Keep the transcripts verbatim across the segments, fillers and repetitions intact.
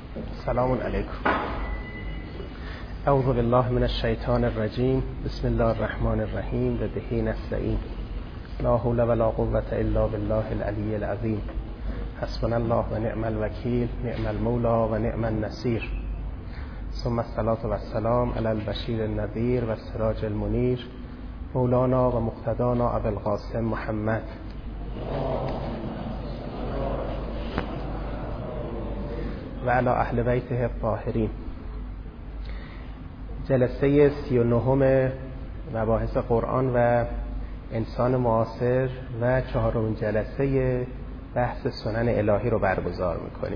سلام علیکم. اعوذ بالله من الشیطان الرجیم. بسم الله الرحمن الرحیم. و به نستعین. لا حول ولا قوة الا بالله العلی العظیم. حسبنا الله و نعم الوکیل، نعم المولا و نعم النصیر. ثم الصلاة و السلام علی البشیر النذیر و السراج المنیر، مولانا و مقتدانا ابو القاسم محمد. و علی اهل بیته الطاهرین. جلسه سی و نهم مباحث قرآن و انسان معاصر و چهارمین جلسه بحث سنن الهی رو برگزار میکنیم.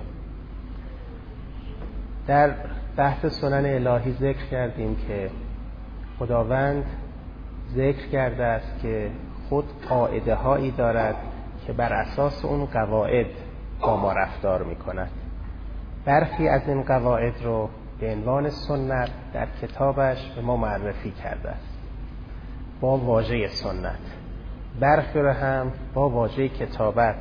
در بحث سنن الهی ذکر کردیم که خداوند ذکر کرده است که خود قاعده هایی دارد که بر اساس اون قواعد با ما رفتار میکند. برخی از این قواعد رو به عنوان سنت در کتابش به ما معرفی کرده است با واژه سنت، برخی رو هم با واژه کتابت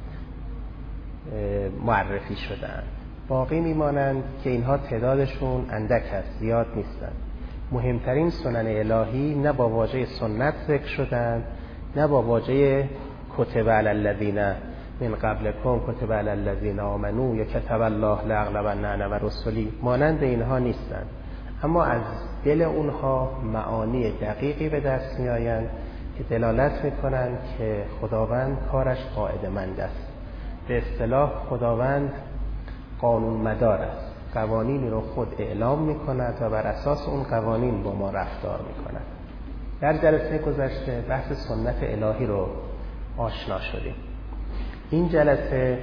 معرفی شدند. باقی میمانند که اینها تعدادشون اندک است، زیاد نیستند. مهمترین سنن الهی نه با واژه سنت ذکر شدند، نه با واژه کتب علی الذین من قبلکم کتب علی الذین آمنوا یا کتب الله لاغلبن انا و رسلی، مانند اینها نیستند. اما از دل اونها معانی دقیقی به دست می آیند که دلالت می کنند که خداوند کارش قاعده مند است. به اصطلاح خداوند قانون مدار است، قوانینی رو خود اعلام می کند و بر اساس اون قوانین با ما رفتار می کند. در جلسه گذشته بحث سنت الهی رو آشنا شدیم. این جلسه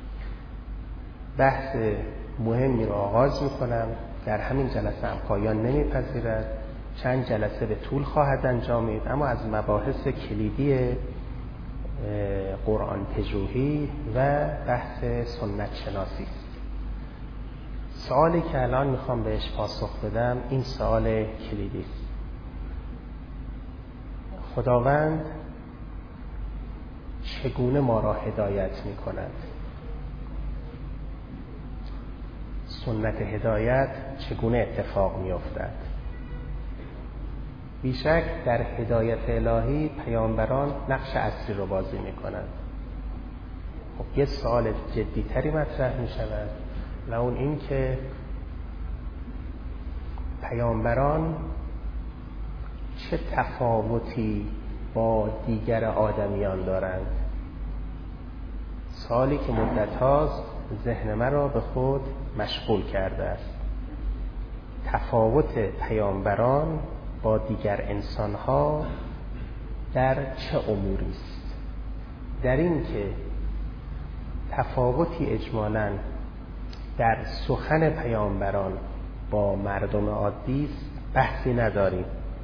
بحث مهمی رو آغاز می کنم. در همین جلسه هم پایان نمی پذیرد. چند جلسه به طول خواهد انجامید، اما از مباحث کلیدی قرآن پژوهی و بحث سنت شناسی است. سوالی که الان میخوام بهش پاسخ بدم این سوال کلیدی است. خداوند چگونه ما را هدایت می کند؟ سنت هدایت چگونه اتفاق می افتد؟ بیشک در هدایت الهی پیامبران نقش اصلی رو بازی می کنند. خب یه سوال جدی تری مطرح می شود و اون این که پیامبران چه تفاوتی با دیگر آدمیان دارند؟ سوالی که مدت هاست ذهن من را به خود مشغول کرده است. تفاوت پیامبران با دیگر انسانها در چه اموری است؟ در این که تفاوتی اجمالاً در سخن پیامبران با مردم عادی است بحثی نداریم،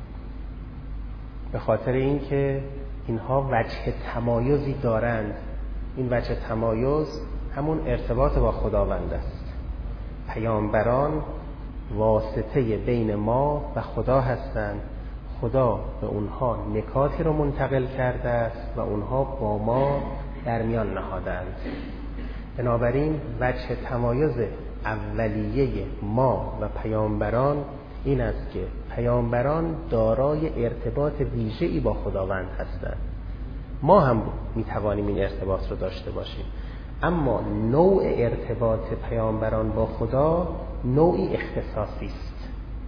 به خاطر اینکه اینها وجه تمایزی دارند. این وجه تمایز همون ارتباط با خداوند است. پیامبران واسطه بین ما و خدا هستند. خدا به اونها نکاتی رو منتقل کرده است و اونها با ما در میان نهادند. بنابراین وجه تمایز اولیه ما و پیامبران این است که پیامبران دارای ارتباط ویژه‌ای با خداوند هستند. ما هم میتوانیم این ارتباط رو داشته باشیم، اما نوع ارتباط پیامبران با خدا نوعی اختصاصی است.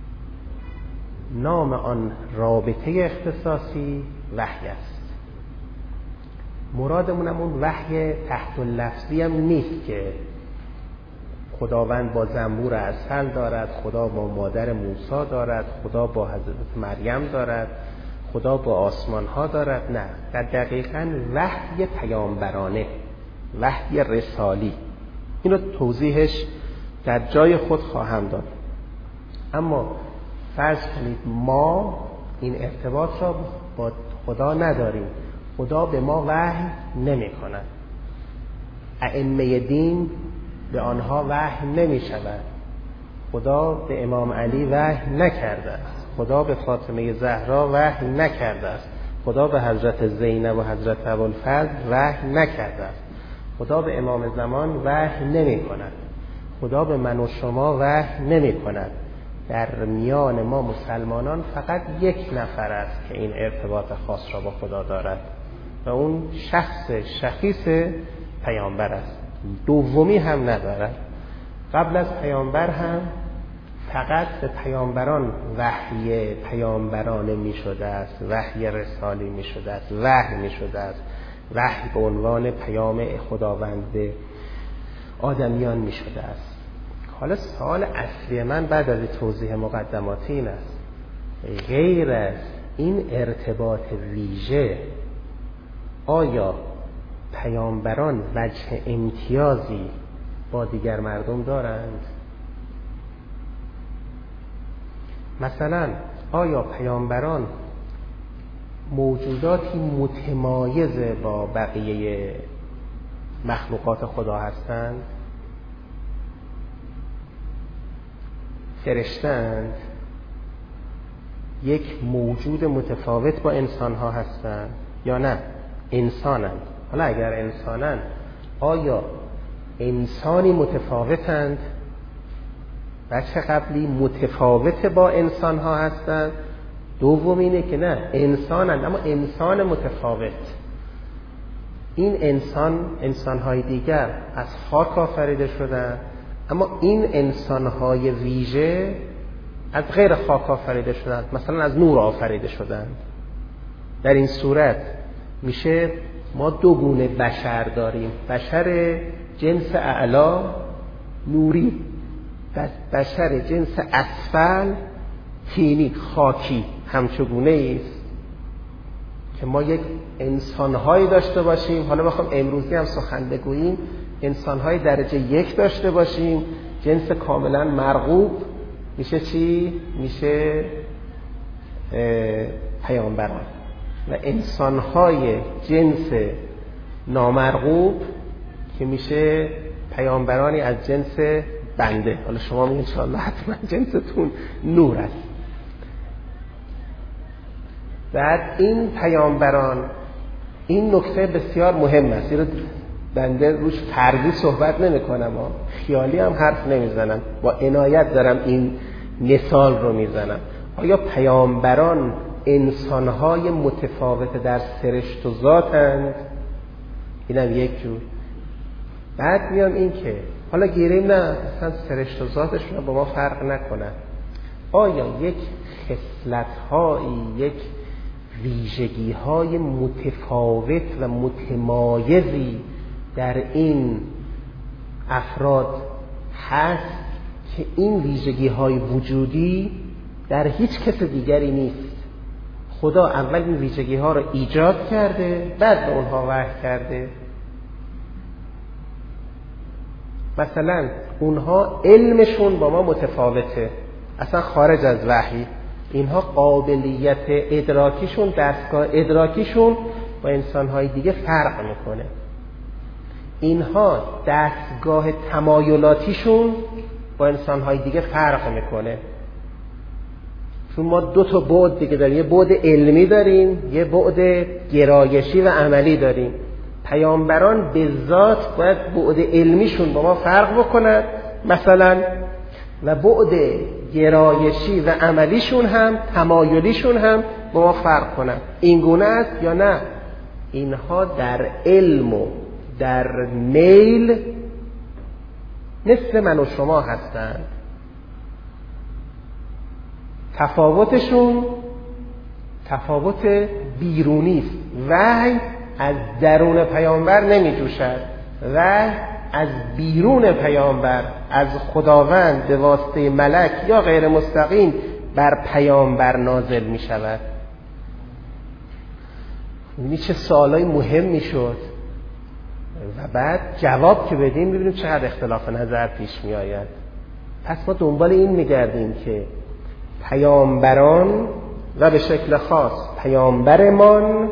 نام آن رابطه اختصاصی وحی است. مرادمون هم اون وحی تحت اللفظی هم نیست که خداوند با زنبور عسل دارد، خدا با مادر موسی دارد، خدا با حضرت مریم دارد، خدا با آسمان ها دارد. نه، در دقیقاً وحی پیامبرانه، وحی رسالی. اینو توضیحش در جای خود خواهم داد. اما فرض کنید ما این ارتباط را با خدا نداریم، خدا به ما وحی نمی کند، ائمه دین به آنها وحی نمی شود، خدا به امام علی وحی نکرده است، خدا به فاطمه زهرا وحی نکرده است، خدا به حضرت زینب و حضرت ابوالفضل وحی نکرده است، خدا به امام زمان وحی نمی کند. خدا به من و شما وحی نمی کند. در میان ما مسلمانان فقط یک نفر است که این ارتباط خاص را با خدا دارد و اون شخص شخیص پیامبر است. دومی هم ندارد. قبل از پیامبر هم فقط به پیامبران وحی پیامبرانه می شده است، وحی رسالی می شده است، وحی می شده است، وحی به عنوان پیام خداوند به آدمیان می شده است. حالا سوال اصلی من بعد از توضیح مقدماتی این است: غیر از این ارتباط ویژه آیا پیامبران وجه امتیازی با دیگر مردم دارند؟ مثلا آیا پیامبران موجوداتی متمایز با بقیه مخلوقات خدا هستند؟ فرشتند؟ یک موجود متفاوت با انسان ها هستند یا نه انسانند؟ حالا اگر انسانند آیا انسانی متفاوتند؟ بچه قبلی متفاوت با انسان ها هستند. دوم اینه که نه انسانند اما انسان متفاوت. این انسان انسان های دیگر از خاک آفریده شدند اما این انسان های ویژه از غیر خاک آفریده شدند، مثلا از نور آفریده شدند. در این صورت میشه ما دو گونه بشر داریم: بشر جنس اعلا نوری، بشر جنس اسفل طینی خاکی. همچگونه است که ما یک انسان‌هایی داشته باشیم، حالا بخوام امروزی هم سخن بگوییم، انسان‌های درجه یک داشته باشیم، جنس کاملا مرغوب، میشه چی؟ میشه پیامبران. و انسان‌های جنس نامرغوب که میشه پیامبرانی از جنس بنده. حالا شما میگید انشاءالله حتما جنستون نور است. بعد این پیامبران، این نکته بسیار مهم است، این رو بنده روش فردی صحبت نمی کنم، خیالی هم حرف نمی زنم، با عنایت دارم این مثال رو می زنم. آیا پیامبران انسانهای متفاوت در سرشت و ذاتند؟ اینم یک جور. بعد میام این که حالا گیریم نه اصلا سرشت و ذاتشون با ما فرق نکنن، آیا یک خصلت‌هایی، یک ویژگی‌های متفاوت و متمایزی در این افراد هست که این ویژگی‌های وجودی در هیچ کس دیگری نیست؟ خدا اول این ویژگی‌ها رو ایجاد کرده، بعد به اونها وحی کرده. مثلا اونها علمشون با ما متفاوته، اصلا خارج از وحی. اینها قابلیت ادراکیشون، دستگاه ادراکیشون با انسانهای دیگه فرق میکنه. اینها دستگاه تمایلاتیشون با انسانهای دیگه فرق میکنه. چون ما دو تا بعد دیگه داریم، یه بعد علمی داریم، یه بعد گرایشی و عملی داریم. پیامبران به ذات باید بعد علمیشون با ما فرق بکنه مثلا، و بعد گرایشی و عملیشون هم، تمایلیشون هم با ما فرق کنن. این گونه است یا نه؟ اینها در علم و در میل مثل من و شما هستند. تفاوتشون تفاوت بیرونی است. وحی از درون پیامبر نمی جوشد، وحی از بیرون پیامبر، از خداوند به واسطه ملک یا غیر مستقیم بر پیامبر نازل می شود. این چه سوالای مهمی شد و بعد جواب که بدیم ببینیم چقدر اختلاف نظر پیش می آید. پس ما دنبال این می گردیم که پیامبران و به شکل خاص پیامبرمان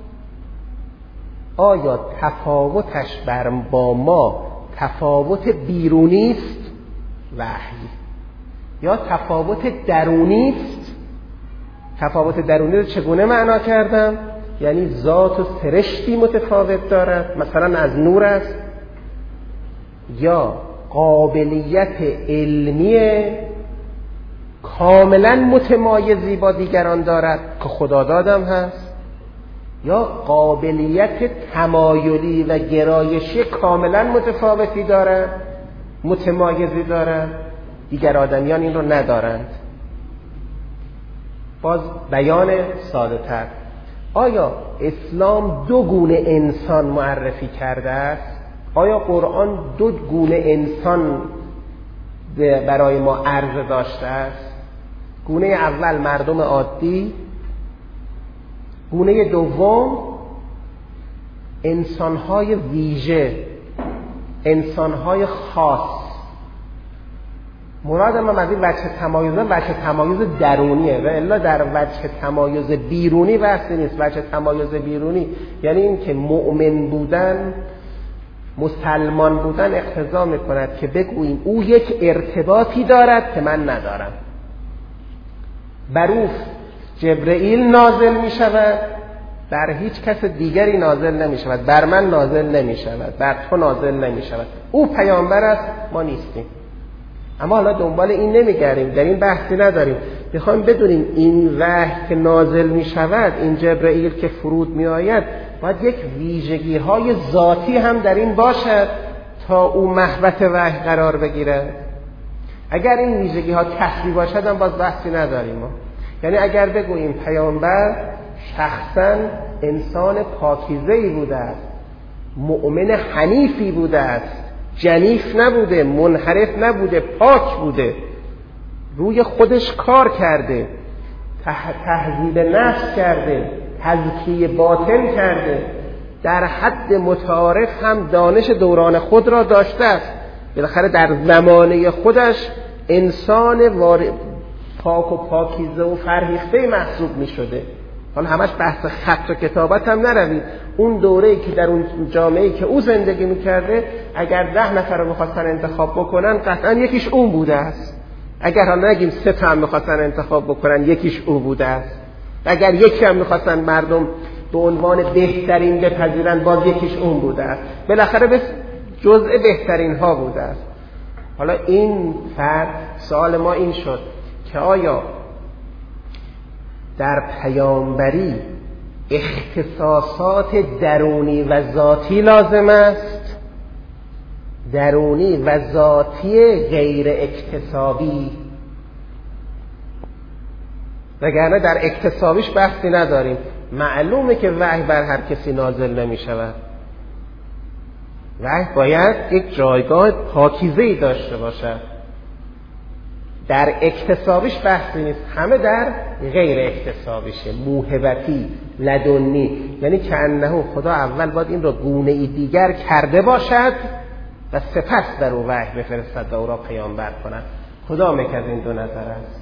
آیا تفاوتش بر با ما تفاوت بیرونی است وحی، یا تفاوت درونی است؟ تفاوت درونی رو چگونه معنا کردم؟ یعنی ذات و سرشتی متفاوت دارد، مثلا از نور است، یا قابلیت علمی کاملا متمایزی با دیگران دارد که خدادادم هست، یا قابلیت تمایلی و گرایشی کاملا متفاوتی دارد، متمایزی دارد، دیگر آدمیان این رو ندارند. باز بیان ساده تر، آیا اسلام دو گونه انسان معرفی کرده است؟ آیا قرآن دو گونه انسان برای ما عرضه داشته است؟ گونه اول مردم عادی، گونه دوم انسانهای ویژه، انسانهای خاص. مراد من از این وجه تمایز وجه تمایز درونیه و الا در وجه تمایز بیرونی بحثی نیست. وجه تمایز بیرونی یعنی این که مؤمن بودن، مسلمان بودن اقتضا میکند که بگوییم او یک ارتباطی دارد که من ندارم. بر او جبرئیل نازل می شود، بر هیچ کس دیگری نازل نمی شود، بر من نازل نمی شود، بر تو نازل نمی شود. او پیامبر است، ما نیستیم. اما حالا دنبال این نمیگردیم، در این بحثی نداریم. میخوایم بدونیم این وحی که نازل می شود، این جبرئیل که فرود می آید، باید یک ویژگی های ذاتی هم در این باشد تا او محبت وحی قرار بگیرد. اگر این ویژگی ها کسری باشد هم باز بحثی نداریم ما. یعنی اگر بگوییم پیامبر شخصا انسان پاکیزه‌ای بوده است، مؤمن حنیفی بوده است، جنیف نبوده، منحرف نبوده، پاک بوده، روی خودش کار کرده، تهذیب نفس کرده، تزکیه باطن کرده، در حد متعارف هم دانش دوران خود را داشته است، بالاخره در زمانه خودش انسان وارد پاک و پاکیزه و فرهیخته محسوب می شده. حالا همش بحث خط و کتابت هم نروید. اون دوره‌ای که در اون جامعه‌ای که او زندگی می‌کرده، اگر ده نفر رو می‌خواستن انتخاب بکنن قطعاً یکیش اون بوده است. اگر حالا نگیم سه تا هم می‌خواستن انتخاب بکنن، یکیش او بوده است. اگر یکی هم می‌خواستن مردم به عنوان بهترین بپذیرن، باز یکیش اون بوده است. بالاخره به جزء بهترین ها بوده است. حالا این فرد، سوال ما این شد که آیا در پیامبری اختصاصات درونی و ذاتی لازم است؟ درونی و ذاتی غیر اکتسابی، وگرنه در اکتسابیش بحثی نداریم. معلومه که وحی بر هر کسی نازل نمی شود. وحی باید یک جایگاه پاکیزه‌ای داشته باشد. در اکتسابیش بحثی نیست، همه در غیر اکتسابیشه، موهبتی، لدنی. یعنی که انه خدا اول باید این را گونه‌ای دیگر کرده باشد و سپس در او وحی بفرستد و او را پیامبر کند. کدام یک از این دو نظر است؟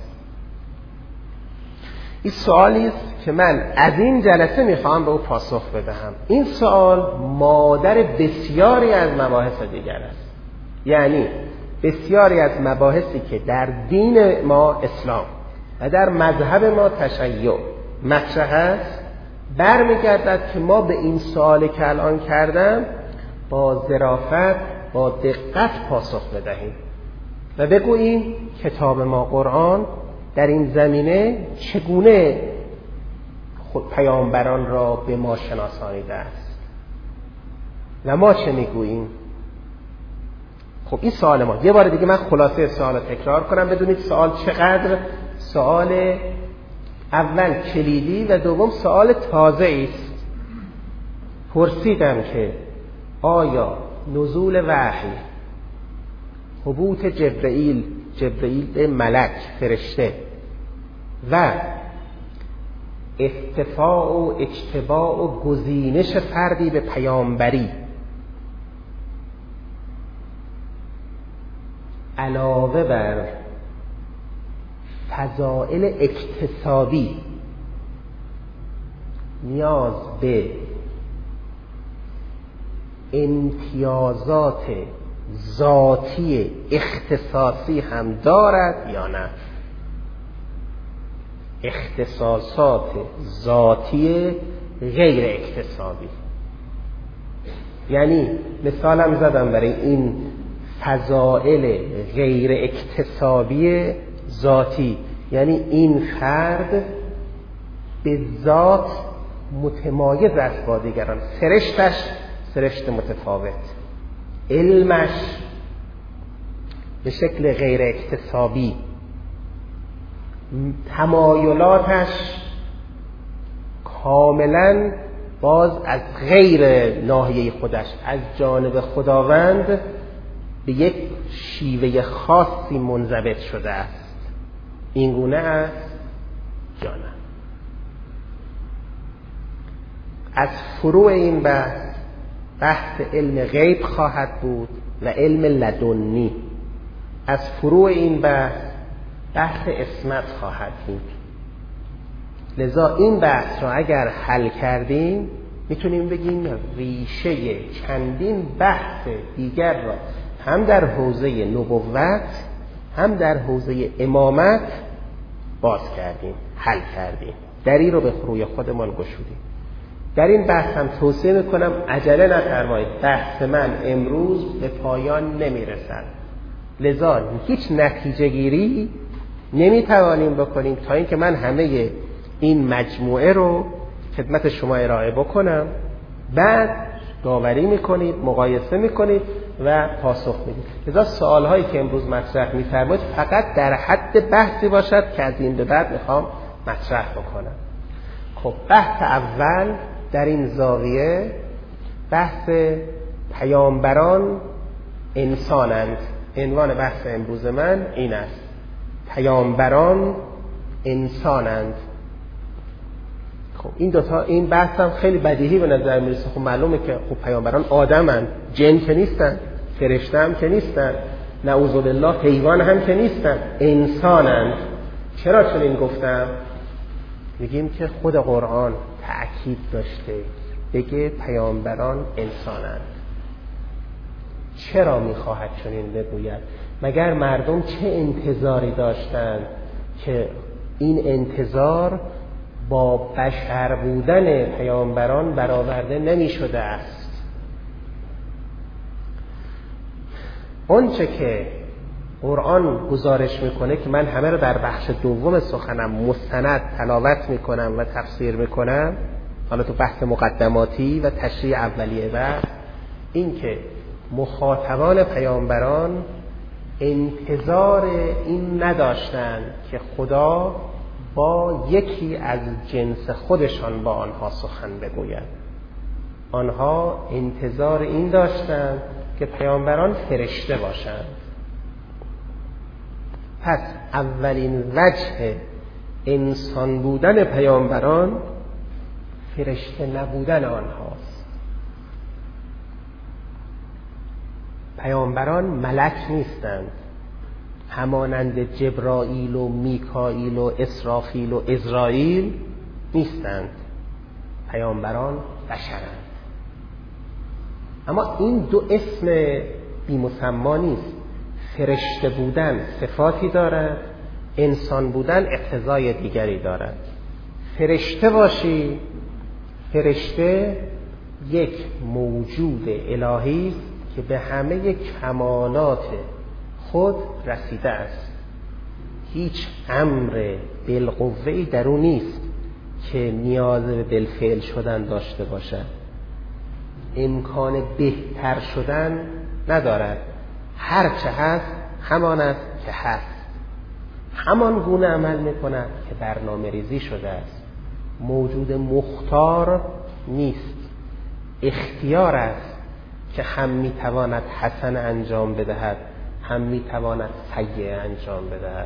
این سوالی است که من از این جلسه میخوام به او پاسخ بدهم. این سوال مادر بسیاری از مباحث دیگر است. یعنی بسیاری از مباحثی که در دین ما اسلام و در مذهب ما تشیع مطرح است، برمیگردد که ما به این سوالی که الان کردم با ظرافت، با دقت پاسخ بدهیم و بگوییم کتاب ما قرآن در این زمینه چگونه خود پیامبران را به ما شناسانیده است و ما چه میگوییم. خب این سوال ما. یه بار دیگه من خلاصه سوال رو تکرار کنم بدونید سوال چقدر سوال اول کلیدی و دوم سوال تازه است. پرسیدم که آیا نزول وحی، حبوط جبرئیل، جبرئیل ملک فرشته و افتفاع و اجتباع و گزینش فردی به پیامبری علاوه بر فضائل اکتسابی نیاز به امتیازات ذاتی اختصاصی هم دارد یا نه؟ اختصاصات ذاتی غیر اکتسابی. یعنی مثالم زدم برای این فضائل غیر اکتسابی ذاتی، یعنی این فرد به ذات متمایز است با دیگران، سرشتش سرشت متفاوت، علمش به شکل غیر اکتسابی، تمایلاتش کاملا باز از غیر ناحیه خودش، از جانب خداوند به یک شیوه خاصی منضبط شده است. این گونه است جانم. از فروع این بحث بحث علم غیب خواهد بود و علم لدنی. از فروع این بحث بحث عصمت خواهد بود. لذا این بحث را اگر حل کردیم میتونیم بگیم ریشه چندین بحث دیگر را هم در حوزه نبوت هم در حوزه امامت باز کردیم، حل کردیم، دری رو به فروی خودمان گشودیم. در این بحث هم توصیه میکنم عجله نفرمایید، بحث من امروز به پایان نمیرسد، لذا هیچ نتیجه گیری نمیتوانیم بکنیم تا اینکه من همه این مجموعه رو خدمت شما ارائه بکنم، بعد داوری میکنید، مقایسه میکنید و پاسخ میدید. لذا سوالهایی که امروز مطرح میفرمایید فقط در حد بحثی باشد که از این به بعد میخوام مطرح بکنم. خب بحث اول در این زاویه بحث پیامبران انسانند. عنوان بحث امروز من این است: پیامبران انسانند. خب این دوتا این بحث هم خیلی بدیهی به نظر میرسه. خب معلومه که خب پیامبران آدمند، جن که نیستن، فرشته هم که نیستن، نعوذ بالله حیوان هم که نیستن، انسانند. چرا چنین گفتم؟ میگیم که خود قرآن تأکید داشته بگه پیامبران انسانند. چرا میخواهد چنین بگوید؟ مگر مردم چه انتظاری داشتند که این انتظار با بشر بودن پیامبران برآورده نمی شده است؟ اونچه که قرآن گزارش میکنه که من همه رو در بخش دوم سخنم مستند تلاوت میکنم و تفسیر میکنم، حالا تو بحث مقدماتی و تشریح اولیه بحث، این که مخاطبان پیامبران انتظار این نداشتند که خدا با یکی از جنس خودشان با آنها سخن بگوید. آنها انتظار این داشتند که پیامبران فرشته باشند. پس اولین وجه انسان بودن پیامبران فرشته نبودن آنهاست. پیامبران ملک نیستند، همانند جبرائیل و میکائیل و اسرافیل و عزرائیل نیستند. پیامبران بشرند. اما این دو اسم بی‌مسما نیست. فرشته بودن صفاتی دارد، انسان بودن اقتضای دیگری دارد. فرشته باشی، فرشته یک موجود الهی است که به همه کمالات خود رسیده است. هیچ امر بالقوه‌ای در او نیست که نیاز به بالفعل شدن داشته باشد. امکان بهتر شدن ندارد. هر چه هست همان است که هست، همان گونه عمل میکند که برنامه ریزی شده است. موجود مختار نیست. اختیار است که هم میتواند حسن انجام بدهد، هم میتواند سیئه انجام بدهد.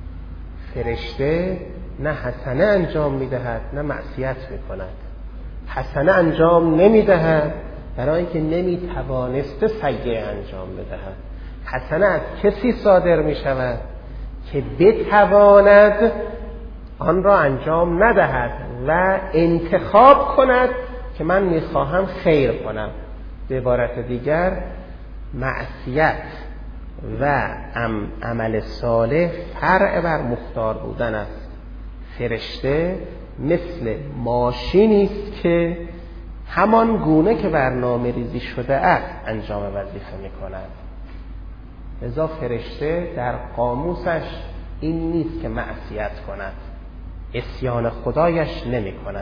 فرشته نه حسنه انجام میدهد نه معصیت میکند. حسنه انجام نمیدهد برای که نمیتوانسته سیئه انجام بدهد. حسنه از کسی صادر میشود که بتواند آن را انجام ندهد و انتخاب کند که من میخواهم خیر کنم. به عبارت دیگر معصیت و عمل صالح فرع بر مختار بودن است. فرشته مثل ماشینی است که همان گونه که برنامه ریزی شده است انجام وظیفه می کند. لذا فرشته در قاموسش این نیست که معصیت کند، عصیان خدایش نمی کند.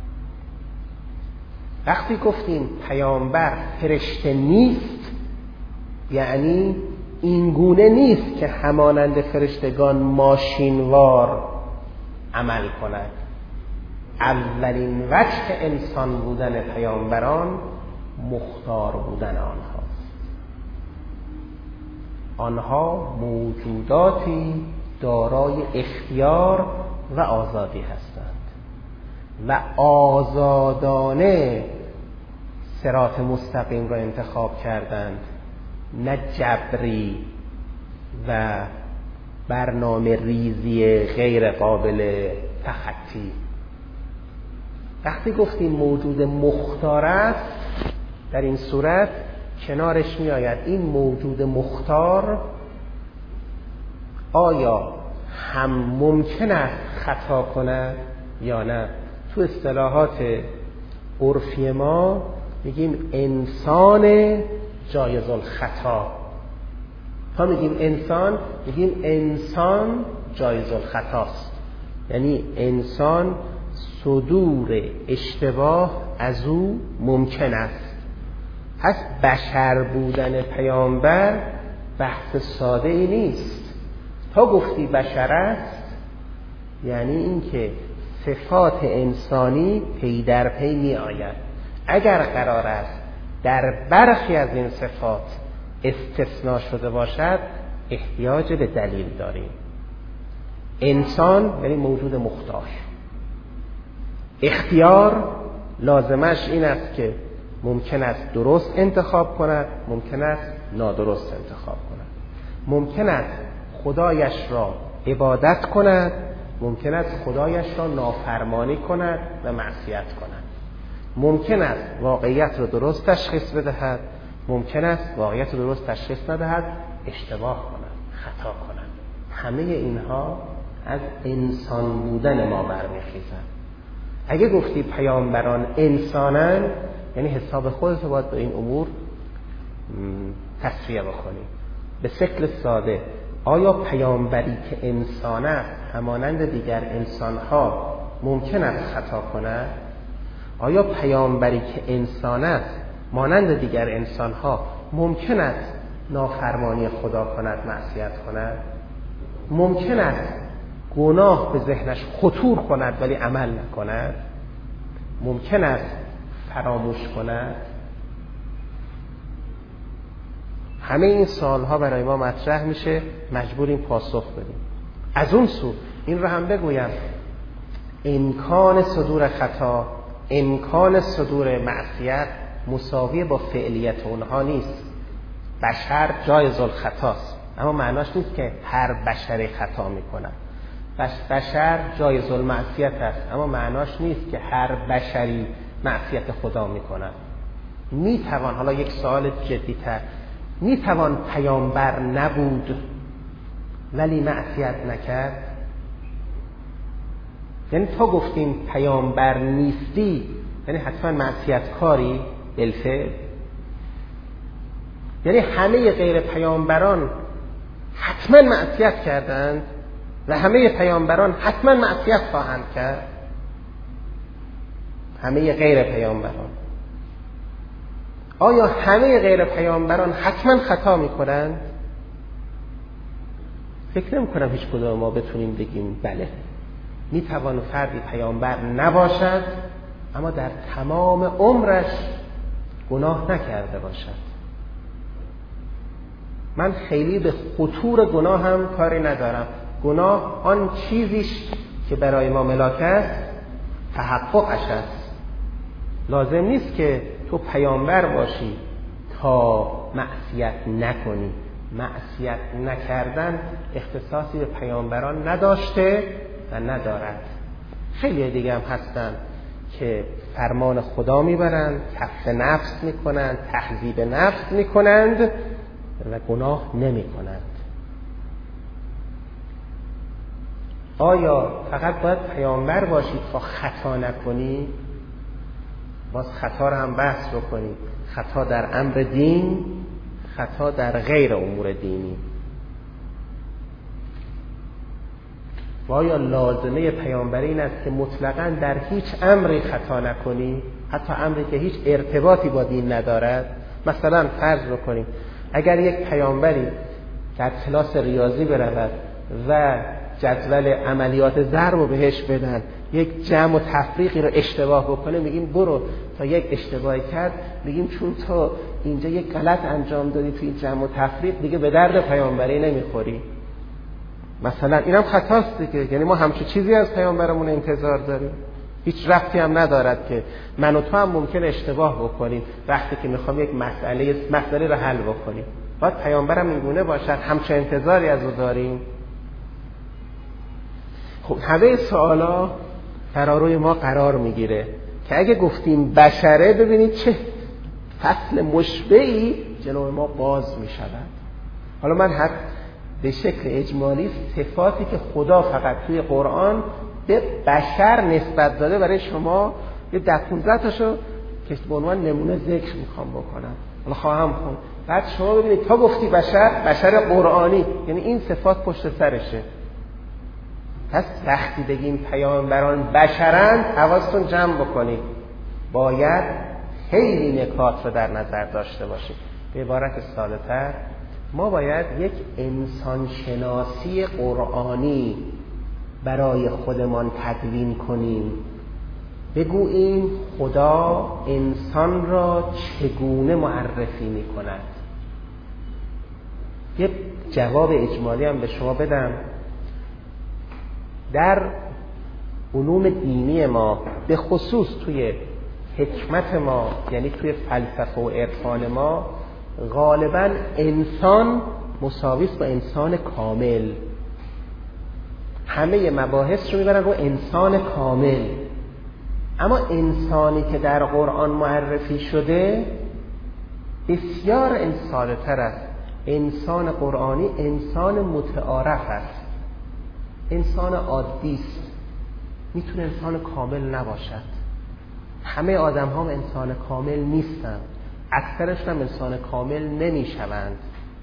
وقتی گفتیم پیامبر فرشته نیست، یعنی این گونه نیست که همانند فرشتگان ماشینوار عمل کند. اولین وجه انسان بودن پیامبران مختار بودن آنهاست. آنها موجوداتی دارای اختیار و آزادی هستند و آزادانه صراط مستقیم را انتخاب کردند، نه جبری و برنامه ریزی غیر قابل تخطی. وقتی گفتیم موجود مختار است، در این صورت کنارش می آید این موجود مختار آیا هم ممکن است خطا کند یا نه. تو اصطلاحات عرفی ما میگیم انسان جایز الخطا. تا میگیم انسان میگیم انسان جایز الخطاست، یعنی انسان صدور اشتباه از او ممکن است. پس بشر بودن پیامبر بحث ساده ای نیست. تا گفتی بشر است یعنی اینکه صفات انسانی پی در پی می آید. اگر قرار است در برخی از این صفات استثناء شده باشد احتیاج به دلیل داریم. انسان یعنی موجود مختار. اختیار لازمش این است که ممکن است درست انتخاب کند، ممکن است نادرست انتخاب کند. ممکن است خدایش را عبادت کند، ممکن است خدایش را نافرمانی کند و معصیت کند. ممکن است واقعیت را درست تشخیص بدهد، ممکن است واقعیت را درست تشخیص ندهد، اشتباه کند، خطا کند. همه اینها از انسان بودن ما برمیخیزند. اگه گفتی پیامبران انسانن یعنی حساب خودت باید به این امور تصفیه بکنی. به شکل ساده، آیا پیامبری که انسان است همانند دیگر انسانها ممکن است خطا کند؟ آیا پیامبری که انسان است مانند دیگر انسانها ممکن است نافرمانی خدا کند، معصیت کند؟ ممکن است گناه به ذهنش خطور کند ولی عمل نکند؟ ممکن است فراموش کند؟ همه این سوالها برای ما مطرح میشه، مجبوریم پاسخ بدیم. از اون سو این رو هم بگویم امکان صدور خطا، امکان صدور معصیت مساوی با فعلیت اونها نیست. بشر جایز الخطاست، اما معناش نیست که هر بشری خطا میکنه. بشر جایز المعصیت است، اما معناش نیست که هر بشری معصیت خدا میکنه. میتوان، حالا یک سوال جدی‌تر، میتوان پیامبر نبود ولی معصیت نکرد؟ یعنی تا گفتیم پیامبر نیستی یعنی حتما معصیت کاری بالفعل؟ یعنی همه غیر پیامبران حتما معصیت کردند و همه پیامبران حتما معصیت خواهند کرد؟ همه غیر پیامبران. آیا همه غیر پیامبران حتما خطا میکنند؟ فکر نمی کنم هیچ کدوم ما بتونیم بگیم بله. میتوان فردی پیامبر نباشد اما در تمام عمرش گناه نکرده باشد. من خیلی به خطور گناه هم کاری ندارم. گناه آن چیزیش که برای ما ملاک است تحققش است. لازم نیست که تو پیامبر باشی تا معصیت نکنی. معصیت نکردن اختصاصی به پیامبران نداشته و ندارد. خیلی دیگه هم هستن که فرمان خدا میبرند، کف نفس میکنند، تهذیب نفس میکنند و گناه نمیکنند. آیا فقط باید پیامبر باشی تا خطا نکنی؟ باز خطا رو هم بحث بکنی. خطا در امر دین، خطا در غیر امور دینی. و آیا لازمه پیامبری این است که مطلقاً در هیچ امری خطا نکنی، حتی امری که هیچ ارتباطی با دین ندارد؟ مثلا فرض بکنیم اگر یک پیامبری در کلاس ریاضی برود و جدول عملیات ضرب رو بهش بدن، یک جمع و تفریقی رو اشتباه بکنه، میگیم برو تا یک اشتباهی کرد، میگیم چون تو اینجا یک غلط انجام دادی توی این جمع و تفریق دیگه به درد پیامبری نمیخوری. مثلا اینم خطاست دیگه، یعنی ما همچین چیزی از پیامبرمون انتظار داریم؟ هیچ ربطی هم ندارد که من و تو هم ممکن اشتباه بکنیم وقتی که میخوام یک مسئله مسئله رو حل بکنیم. باید پیامبرم اینگونه باشد، همچین انتظاری از او داریم؟ خب همه سوالا فراروی ما قرار میگیره که اگه گفتیم بشره، ببینید چه فصل مشبهی جلوی ما باز میشود. حالا من حد به شکل اجمالی صفاتی که خدا فقط توی قرآن به بشر نسبت داده برای شما یه ده پونزده تاشو که به عنوان نمونه ذکر میخوام بکنم، حالا خواهم خوند. بعد شما ببینید تا گفتی بشر، بشر قرآنی، یعنی این صفات پشت سرشه. پس وقتی بگیم پیامبران بشرند، حواستون جمع بکنید، باید خیلی نکات رو در نظر داشته باشید. به عبارت ساده‌تر، ما باید یک انسان شناسی قرآنی برای خودمان تدوین کنیم، بگوییم خدا انسان را چگونه معرفی می کند. یک جواب اجمالی هم به شما بدم. در علوم دینی ما، به خصوص توی حکمت ما، یعنی توی فلسفه و عرفان ما، غالباً انسان مساوی است با انسان کامل. همه مباحث رو میبرن رو انسان کامل. اما انسانی که در قرآن معرفی شده بسیار انسان‌تر است. انسان قرآنی انسان متعارف است، انسان عادی است، میتونه انسان کامل نباشد. همه آدم ها انسان کامل نیستن، اکثرشون هم انسان کامل نمیشوند.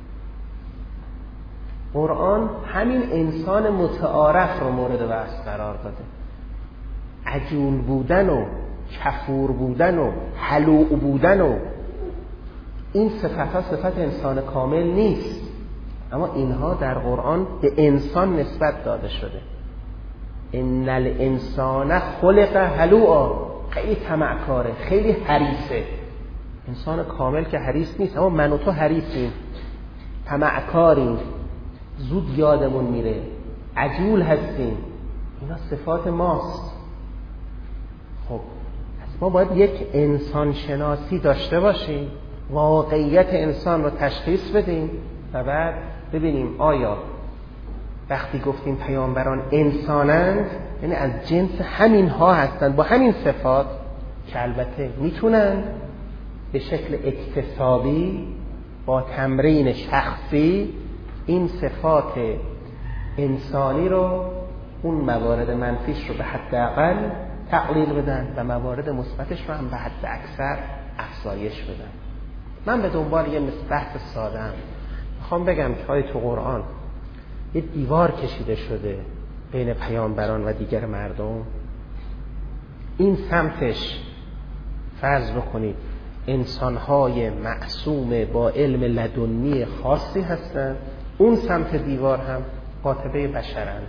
قرآن همین انسان متعارف رو مورد بحث قرار داده. عجول بودن و کفور بودن و حلوع بودن و این صفت‌ها صفت انسان کامل نیست، اما اینها در قرآن به انسان نسبت داده شده. ان الانسان خلق هلوعا، خیلی طمعکاره، خیلی حریصه. انسان کامل که حریص نیست، اما من و تو حریصیم، طمعکاریم، زود یادمون میره، عجول هستیم. اینا صفات ماست. خب ما باید یک انسان شناسی داشته باشیم، واقعیت انسان رو تشخیص بدیم و بعد ببینیم آیا وقتی گفتیم پیامبران انسانند، یعنی از جنس همین ها هستند با همین صفات که البته میتونن به شکل اکتسابی با تمرین شخصی این صفات انسانی رو، اون موارد منفیش رو به حداقل تقلیل بدن و موارد مثبتش رو هم به حد اکثر افزایش بدن. من به دنبال یه بحث ساده‌ام میخوام بگم که آیا تو قرآن یه دیوار کشیده شده بین پیامبران و دیگر مردم؟ این سمتش فرض بکنید انسان‌های معصوم با علم لدنی خاصی هستند، اون سمت دیوار هم قاطبه بشرند.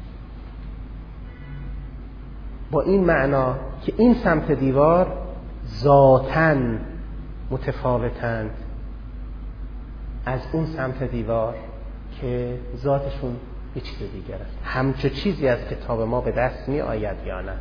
با این معنا که این سمت دیوار ذاتاً متفاوتند از اون سمت دیوار که ذاتشون یه چیز دیگر است. همچه چیزی از کتاب ما به دست می آید یا نه؟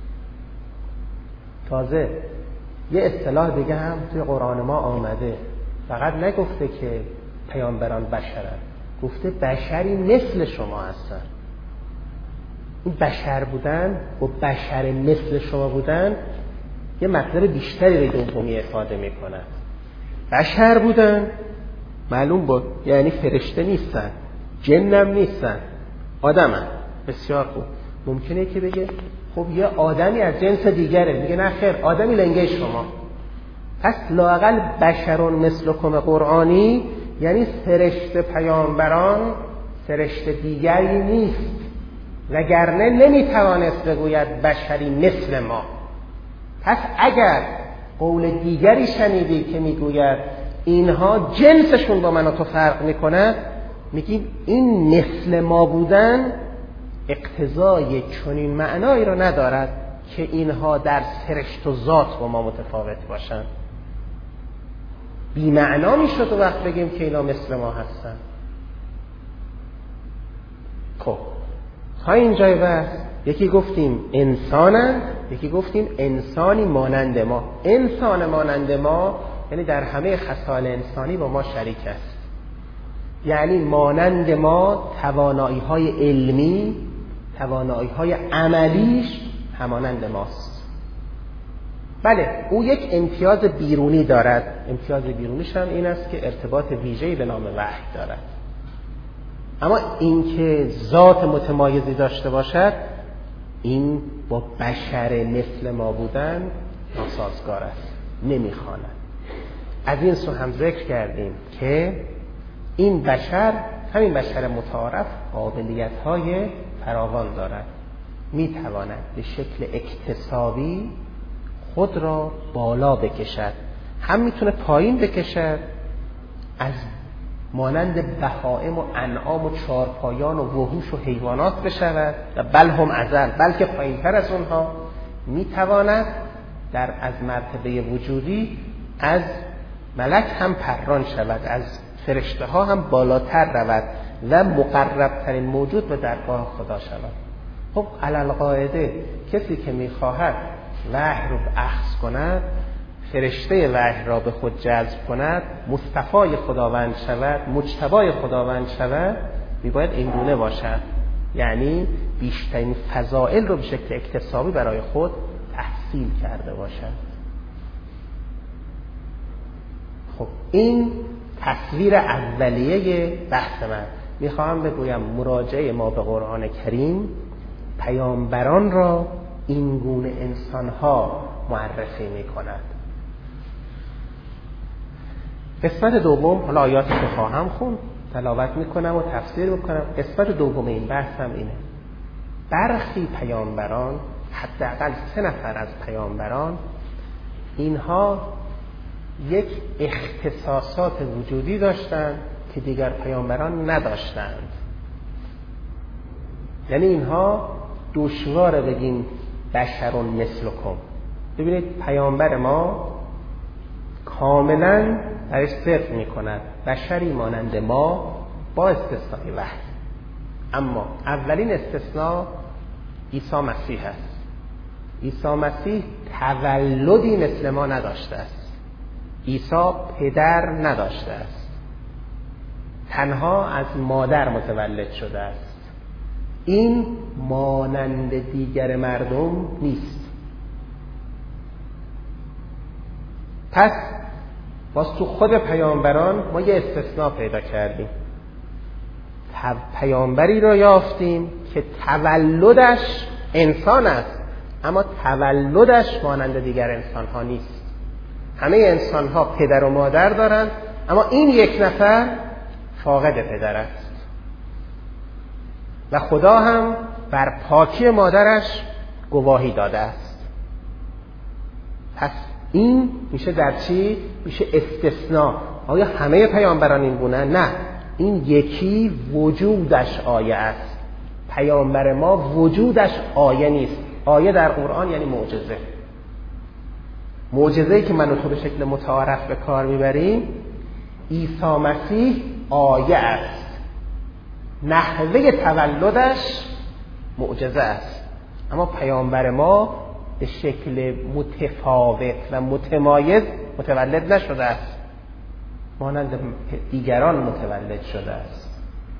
تازه یه اصطلاح دیگه هم توی قرآن ما آمده، فقط نگفته که پیامبران بشرن، گفته بشری مثل شما هستن. این بشر بودن و بشر مثل شما بودن یه مطلب بیشتری به دومی افاده می کند. بشر بودن معلوم بود یعنی فرشته نیستن، جنم نیستن، آدمن. بسیار خوب. ممکنه که بگه خب یه آدمی از جنس دیگره، میگه نه خیر، آدمی لنگه شما. پس لااقل بشرون مثلکم قرآنی یعنی فرشته پیامبران فرشته دیگری نیست، وگرنه نمیتوانست بگوید بشری مثل ما. پس اگر قول دیگری شنیدی که میگوید اینها جنسشون با من و تو فرق میکنه، میگیم این مثل ما بودن اقتضای چنین معنایی رو ندارد که اینها در سرشت و ذات با ما متفاوت باشن. بی معنا میشد وقت بگیم که اینا مثل ما هستن. خب تا اینجای بحث یکی گفتیم انسانن، یکی گفتیم انسانی مانند ما. انسان مانند ما یعنی در همه خصال انسانی با ما شریک است، یعنی مانند ما توانایی های علمی، توانایی های عملیش همانند ماست. بله او یک امتیاز بیرونی دارد، امتیاز بیرونیش هم این است که ارتباط ویژه‌ای به نام وحی دارد، اما اینکه ذات متمایزی داشته باشد این با بشر مثل ما بودن ناسازگار است، نمیخواند. از این سو هم ذکر کردیم که این بشر، همین بشر متعارف، قابلیت‌های فراوان دارد، میتواند به شکل اکتسابی خود را بالا بکشد، هم میتونه پایین بکشد، از مانند بهائم و انعام و چارپایان و وحوش و حیوانات بشود و بل هم ازل، بلکه پایینتر از اونها میتواند در از مرتبه وجودی از ملک هم پران شود، از فرشته ها هم بالاتر رود و مقربترین موجود به درگاه خدا شود. خب علل قاعده کسی که میخواهد وحی رو اخذ کند، فرشته وحی را به خود جذب کند، مصطفی خداوند شود، مجتبی خداوند شود، میباید این گونه باشد، یعنی بیشترین فضائل رو به شکل اکتسابی برای خود تحصیل کرده باشد. خب این تصویر اولیه بحث من. میخواهم بگویم مراجعه ما به قرآن کریم پیامبران را این گونه انسانها معرفی میکند. قسمت دوم، حالا آیاتی که خواهم خوند تلاوت میکنم و تفسیر میکنم. قسمت دوم این بحثم اینه: برخی پیامبران، حداقل سه نفر از پیامبران، اینها یک اختصاصات وجودی داشتند که دیگر پیامبران نداشتند. یعنی اینها دشواره بگیم بشرون مثلکم. ببینید پیامبر ما کاملا درش صدق میکند، بشری مانند ما با استثنای وحی. اما اولین استثناء عیسی مسیح است. عیسی مسیح تولدی مثل ما نداشته است. عیسی پدر نداشته است، تنها از مادر متولد شده است. این مانند دیگر مردم نیست. پس باز تو خود پیامبران ما یه استثناء پیدا کردیم. پیامبری را یافتیم که تولدش انسان است، اما تولدش مانند دیگر انسان ها نیست. همه انسان ها پدر و مادر دارند، اما این یک نفر فاقد پدر است و خدا هم بر پاکی مادرش گواهی داده است. پس این میشه در چی؟ میشه استثناء. آیا همه پیامبران این گونه؟ نه، این یکی وجودش آیه است. پیامبر ما وجودش آیه نیست. آیه در قرآن یعنی معجزه. معجزه‌ای که من و تو به شکل متعارف به کار میبریم، عیسی مسیح آیه است. نحوه تولدش معجزه است. اما پیامبر ما به شکل متفاوت و متمایز متولد نشده است، مانند دیگران متولد شده است.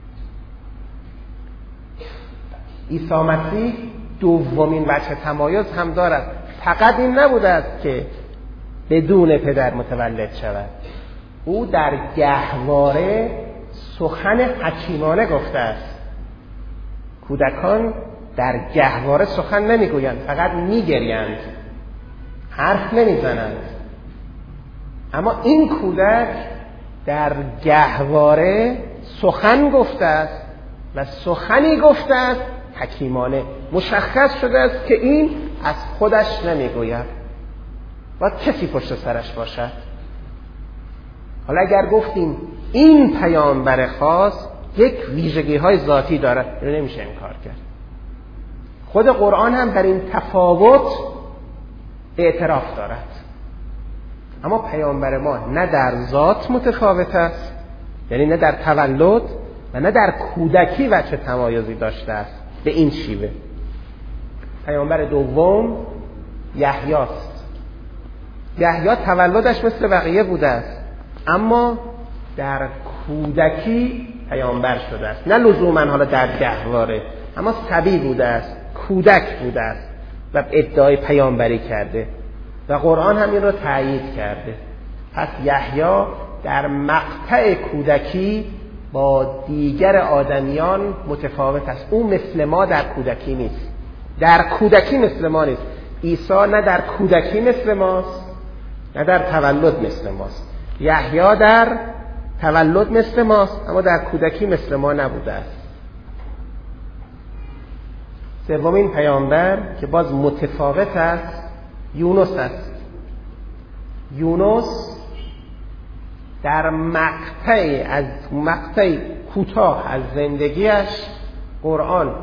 عیسی مسیح دومین وجه تمایز هم دارد. فقط این نبوده است که بدون پدر متولد شود، او در گهواره سخن حکیمانه گفته است. کودکان در گهواره سخن نمیگویند، فقط میگریند، حرف نمیزنند. اما این کودک در گهواره سخن گفته است و سخنی گفته است حکیمانه. مشخص شده است که این از خودش نمیگوید و کسی پشت سرش باشد. حالا اگر گفتیم این پیامبر خاص یک ویژگی های ذاتی دارد، اینو نمیشه انکار کرد. خود قرآن هم در این تفاوت اعتراف دارد. اما پیامبر ما نه در ذات متفاوت است، یعنی نه در تولد و نه در کودکی وجه تمایزی داشته است به این شیوه. پیامبر دوم یحیی است. یحیی تولدش مثل بقیه بوده است، اما در کودکی پیامبر شده است. نه لزوما حالا در گهواره، اما صبی بوده است، کودک بوده است و ادعای پیامبری کرده و قرآن هم این را تأیید کرده. پس یحیی در مقطع کودکی با دیگر آدمیان متفاوت است. او مثل ما در کودکی نیست، در کودکی مثل ما نیست. عیسی نه در کودکی مثل ماست نه در تولد مثل ماست. یحیی در تولد مثل ماست اما در کودکی مثل ما نبوده است. سومین پیامبر که باز متفاوت است یونس است. یونس در مقطعی از مقطعی کوتاه از زندگیش قرآن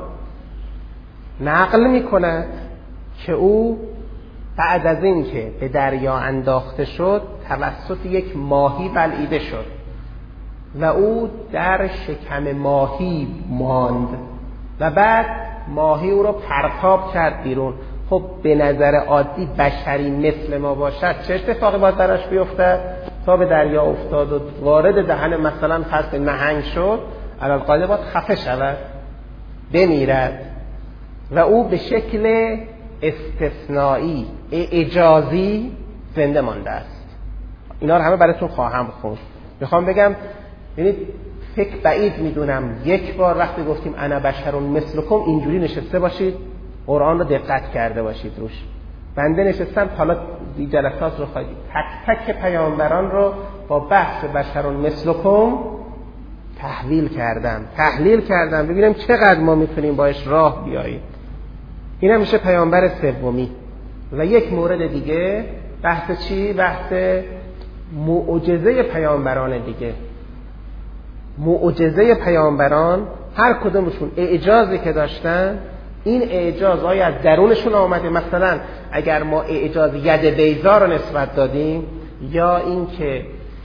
نقل می کند که او بعد از این که به دریا انداخته شد توسط یک ماهی بلعیده شد و او در شکم ماهی ماند و بعد ماهی او رو پرتاب کرد بیرون. خب به نظر عادی بشری مثل ما باشد چه اتفاقی باید براش بیفتد؟ تا به دریا افتاد و وارد دهن مثلا فصل نهنگ شد، علالقاعده باید خفه شود، بمیرد و او به شکل استثنایی اعجازی زنده مانده است. اینا رو همه براتون خواهم خوند. میخوام بگم ببینید فکر بعید میدونم یک بار وقتی گفتیم انا بشر مثلکم اینجوری نشسته باشید قرآن رو دقت کرده باشید روش. بنده نشستم حالا این جلسات رو خواهید تک تک پیامبران رو با بحث بشر مثلکم تحویل کردم تحلیل کردم ببینم چقدر ما میتونیم باش راه بیاییم. این هم میشه پیامبر سومی. و یک مورد دیگه بحث چی؟ بحث معجزه پیامبران دیگه. معجزه پیامبران هر کدومشون اعجازی که داشتن، این اعجاز آیا از درونشون آمده؟ مثلا اگر ما اعجاز ید بیضا رو نسبت دادیم یا این که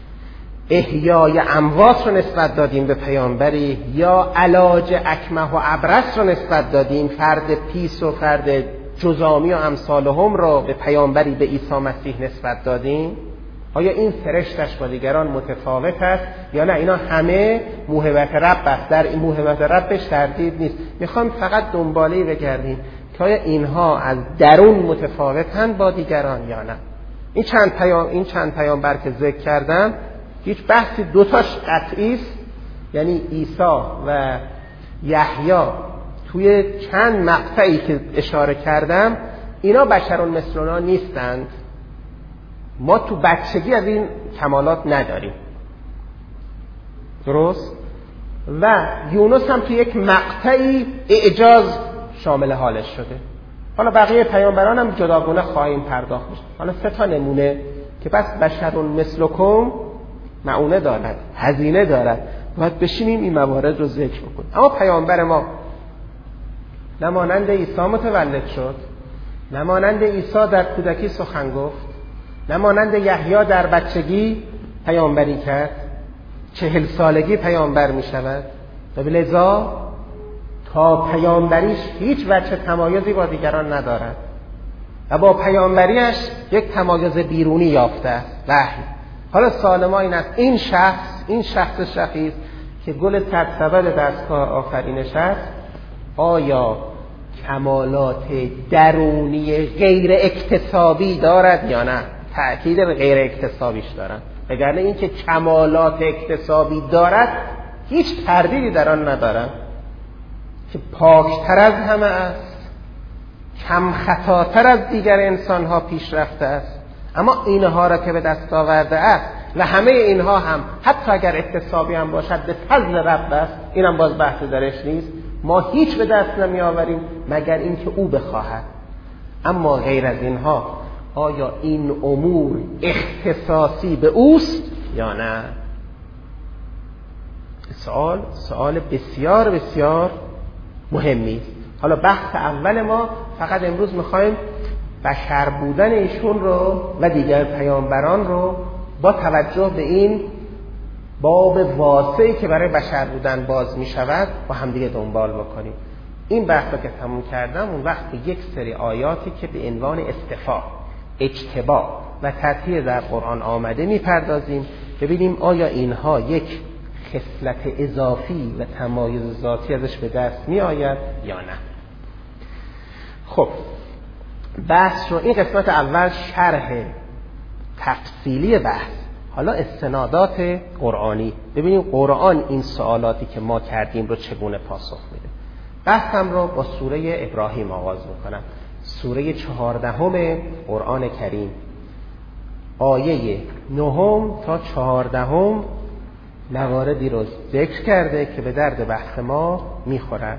احیای اموات رو نسبت دادیم به پیامبری یا علاج اکمه و ابرص رو نسبت دادیم، فرد پیس و فرد جزامی و امثالهم رو به پیامبری به عیسی مسیح نسبت دادیم، آیا این سرشتش با دیگران متفاوت است یا نه؟ اینا همه موهبت رب است. در این موهبت ربش تردید نیست. میخوام فقط دنباله بگردیم که آیا اینها از درون متفاوتن با دیگران یا نه. این چند پیام این چند پیامبر که ذکر کردم هیچ بحثی دوتاش قطعی است، یعنی عیسی و یحیی توی چند مقطعی که اشاره کردم اینا بشرون مثلنا نیستند. ما تو بچگی از این کمالات نداریم، درست؟ و یونس هم تو یک مقطعی اعجاز شامل حالش شده. حالا بقیه پیامبران هم جداگونه خواهیم پرداخت. حالا سه تا نمونه که بس بشرون مثلکم معونه دارد، هزینه دارد، باید بشینیم این موارد رو ذکر بکنیم. اما پیامبر ما نمانند عیسی متولد شد، نمانند عیسی در کودکی سخن گفت، نمانند یحیی در بچگی پیامبری کرد، چهل سالگی پیامبر می شود و لذا تا پیامبریش هیچ وجه تمایزی با دیگران ندارد و با پیامبریش یک تمایز بیرونی یافته است، وحی. حالا سوال ما این است این شخص این شخص شخیص که گل سرسبد دستگاه آفرینش است آیا کمالات درونی غیر اکتسابی دارد یا نه؟ تأکید به غیر اکتسابیش دارن، وگرنه این که کمالات اکتسابی دارد هیچ تردیدی در آن ندارم که پاکتر از همه است، کم خطاتر از دیگر انسانها پیش رفته است، اما اینها را که به دست آورده است و همه اینها هم حتی اگر اکتسابی هم باشد به فضل رب است، اینم باز بحث درش نیست، ما هیچ به دست نمی آوریم مگر اینکه او بخواهد. اما غیر از اینها آیا این امور اختصاصی به اوست یا نه؟ سوال سوال بسیار بسیار مهمی است. حالا بحث اول ما فقط امروز میخوایم بشر بودن ایشون رو و دیگر پیامبران رو با توجه به این باب واسعی که برای بشر بودن باز میشود با هم دیگه دنبال بکنیم. این بحث رو که تموم کردم، اون وقت به یک سری آیاتی که به عنوان استفاء، اجتبا و تطهیر در قرآن آمده میپردازیم، ببینیم آیا اینها یک خصلت اضافی و تمایز ذاتی ازش به دست می آید یا نه. خب بحث رو، این قسمت اول شرح تفصیلی بحث. حالا استنادات قرآنی، ببینیم قرآن این سوالاتی که ما کردیم رو چگونه پاسخ میده. بحثم رو با سوره ابراهیم آغاز میکنم، سوره چهاردهم قرآن کریم، آیه نهم تا چهاردهم مواردی رو ذکر کرده که به درد بحث ما میخورد.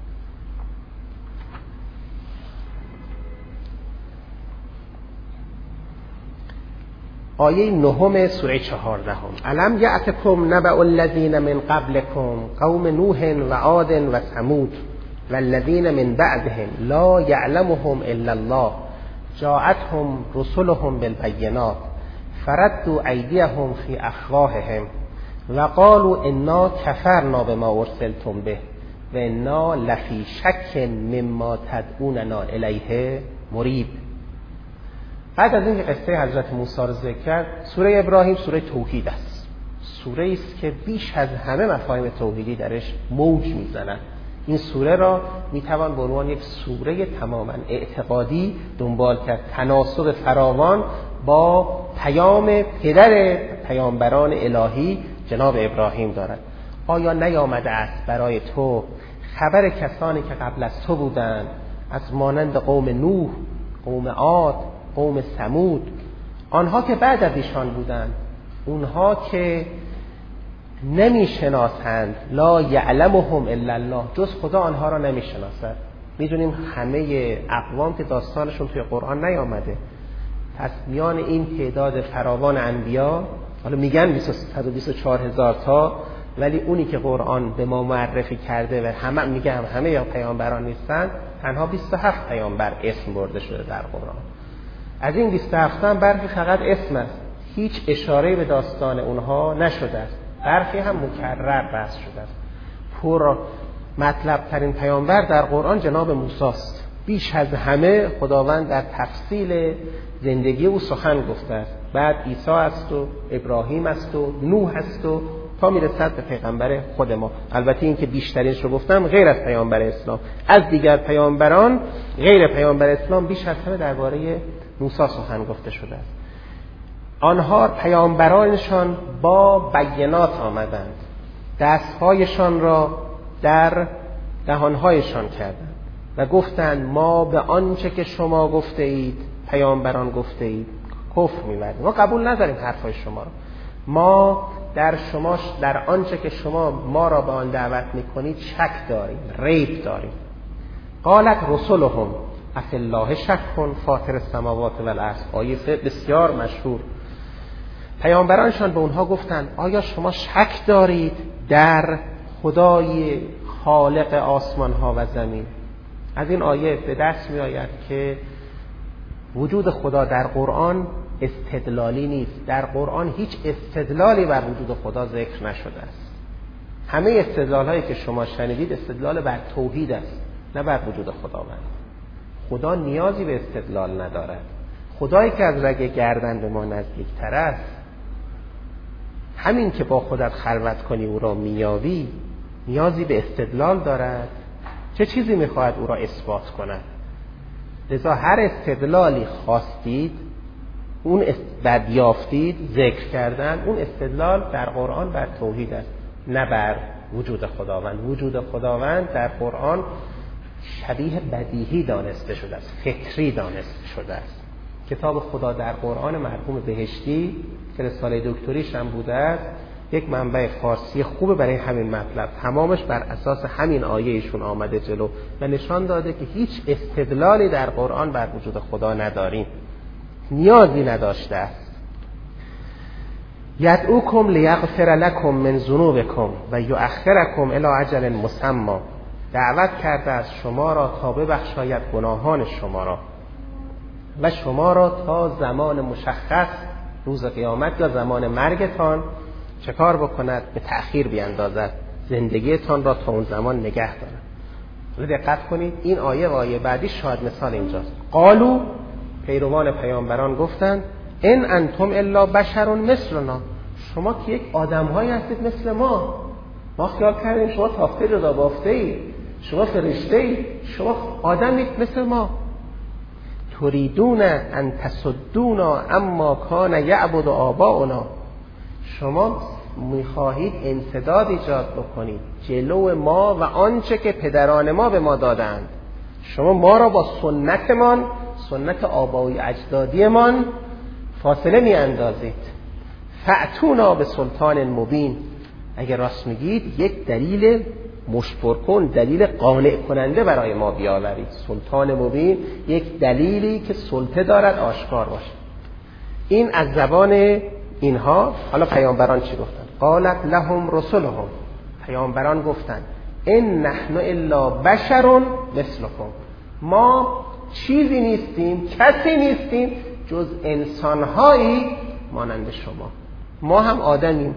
آیه نهم سوره چهاردهم: الم یأتکم نبأ الذین من قبلکم قوم نوح و عاد و ثمود والذین من بعدهم لا یعلمهم الا الله جاءتهم رسلهم بالبینات فردوا ایدیهم فی افواههم و قالوا انا کفرنا بما ارسلتم به و انا لفی شک مما تدعوننا الیه مریب. بعد از اینکه قصه حضرت موسی رو ذکر کرد، سوره ابراهیم سوره توحید است. سوره است که بیش از همه مفاهیم توحیدی درش موج میزنند. این سوره را میتوان به عنوان یک سوره تماما اعتقادی دنبال کرد. تناسب فراوان با پیام پدر پیامبران الهی جناب ابراهیم دارد. آیا نیامده است برای تو خبر کسانی که قبل از تو بودند، از مانند قوم نوح، قوم عاد، قوم ثمود، آنها که بعد از ایشان بودند، اونها که نمیشناسند، لا یعلمهم الا الله، جز خدا آنها را نمیشناسد. میدونیم همه اقوام که داستانشون توی قرآن نیامده، پس میان این تعداد فراوان انبیا، حالا میگن صد و بیست و چهار هزار تا، ولی اونی که قرآن به ما معرفی کرده و همه میگه هم همه یا پیامبران نیستن، تنها بیست و هفت پیامبر اسم برده شده در قرآن. از این بیست و هفت هم برخی فقط اسم است، هیچ اشاره به داستان اونها نشده است. برخی هم مکرر بحث شده است. پر مطلب ترین پیامبر در قرآن جناب موسی است. بیش از همه خداوند در تفصیل زندگی او سخن گفته است. بعد عیسی است و ابراهیم است و نوح است و تا میرسد به پیغمبر خود ما. البته این که بیشترینش رو گفتم غیر از پیامبر اسلام. از دیگر پیامبران غیر پیامبر اسلام بیش از همه درباره موسی سخن گفته شده است. آنها پیامبرانشان با بینات آمدند، دستهایشان را در دهانهایشان کردند و گفتند ما به آنچه که شما گفته اید پیامبران گفته اید کفر می‌ورزیم، ما قبول نداریم حرفای شما را، ما در شما در آنچه که شما ما را به آن دعوت میکنید شک داریم، ریب داریم. قالت رسلهم افی الله شک فاطر السماوات و الارض، آیه بسیار مشهور. پیامبرانشان به اونها گفتند آیا شما شک دارید در خدای خالق آسمان ها و زمین؟ از این آیه به دست می آید که وجود خدا در قرآن استدلالی نیست. در قرآن هیچ استدلالی بر وجود خدا ذکر نشده است. همه استدلال هایی که شما شنیدید استدلال بر توحید است، نه بر وجود خداوند. خدا نیازی به استدلال ندارد. خدایی که از رگ گردن به ما نزدیکتر است، همین که با خودت خلوت کنی او را میابی، نیازی به استدلال دارد؟ چه چیزی میخواهد او را اثبات کند؟ لذا هر استدلالی خواستید، اون بدیافتید، ذکر کردن، اون استدلال در قرآن بر توحید است، نه بر وجود خداوند. وجود خداوند در قرآن شبیه بدیهی دانسته شده است، فطری دانسته شده است. کتاب خدا در قرآن مرحوم بهشتی که رساله دکتریش هم بوده است، یک منبع فارسی خوبه برای همین مطلب. تمامش بر اساس همین آیهشون آمده جلو و نشان داده که هیچ استدلالی در قرآن بر وجود خدا نداریم، نیازی نداشته است. یدعوکم لیغفر لکم من ذنوبکم و یؤخرکم الی اجل مسمی، دعوت کرده از شما را تا ببخشاید گناهان شما را و شما را تا زمان مشخص روز قیامت یا زمان مرگتان چه کار بکند؟ به تأخیر بیندازد، زندگیتان را تا اون زمان نگه دارد. دقت کنید، این آیه و آیه بعدی شاهد مثال اینجاست. قالو، پیروان پیامبران گفتند، ان انتم الا بشر مثلنا، شما که یک آدم‌هایی هستید مثل ما. ما خیال کردیم شما تافته جدا بافته‌اید، شما فرشته‌اید، شما آدمید مثل ما. تريدون ان تصدونا اما کان یعبد آباؤنا، شما میخواهید انسداد ایجاد بکنید جلو ما و آنچه که پدران ما به ما دادند. شما ما را با سنتمان، سنت آبای اجدادیمان فاصله می اندازید. فأتونا به سلطان مبین، اگر راست میگید یک دلیل مشبر کن، دلیل قانع کننده برای ما بیاورید. سلطان مبین، یک دلیلی که سلطه دارد آشکار باشد. این از زبان اینها. حالا پیامبران چی گفتن؟ قالت لهم رسلهم، پیامبران گفتند ان نحن الا بشر مثلكم، ما چیزی نیستیم، کسی نیستیم جز انسانهایی مانند شما. ما هم آدمیم،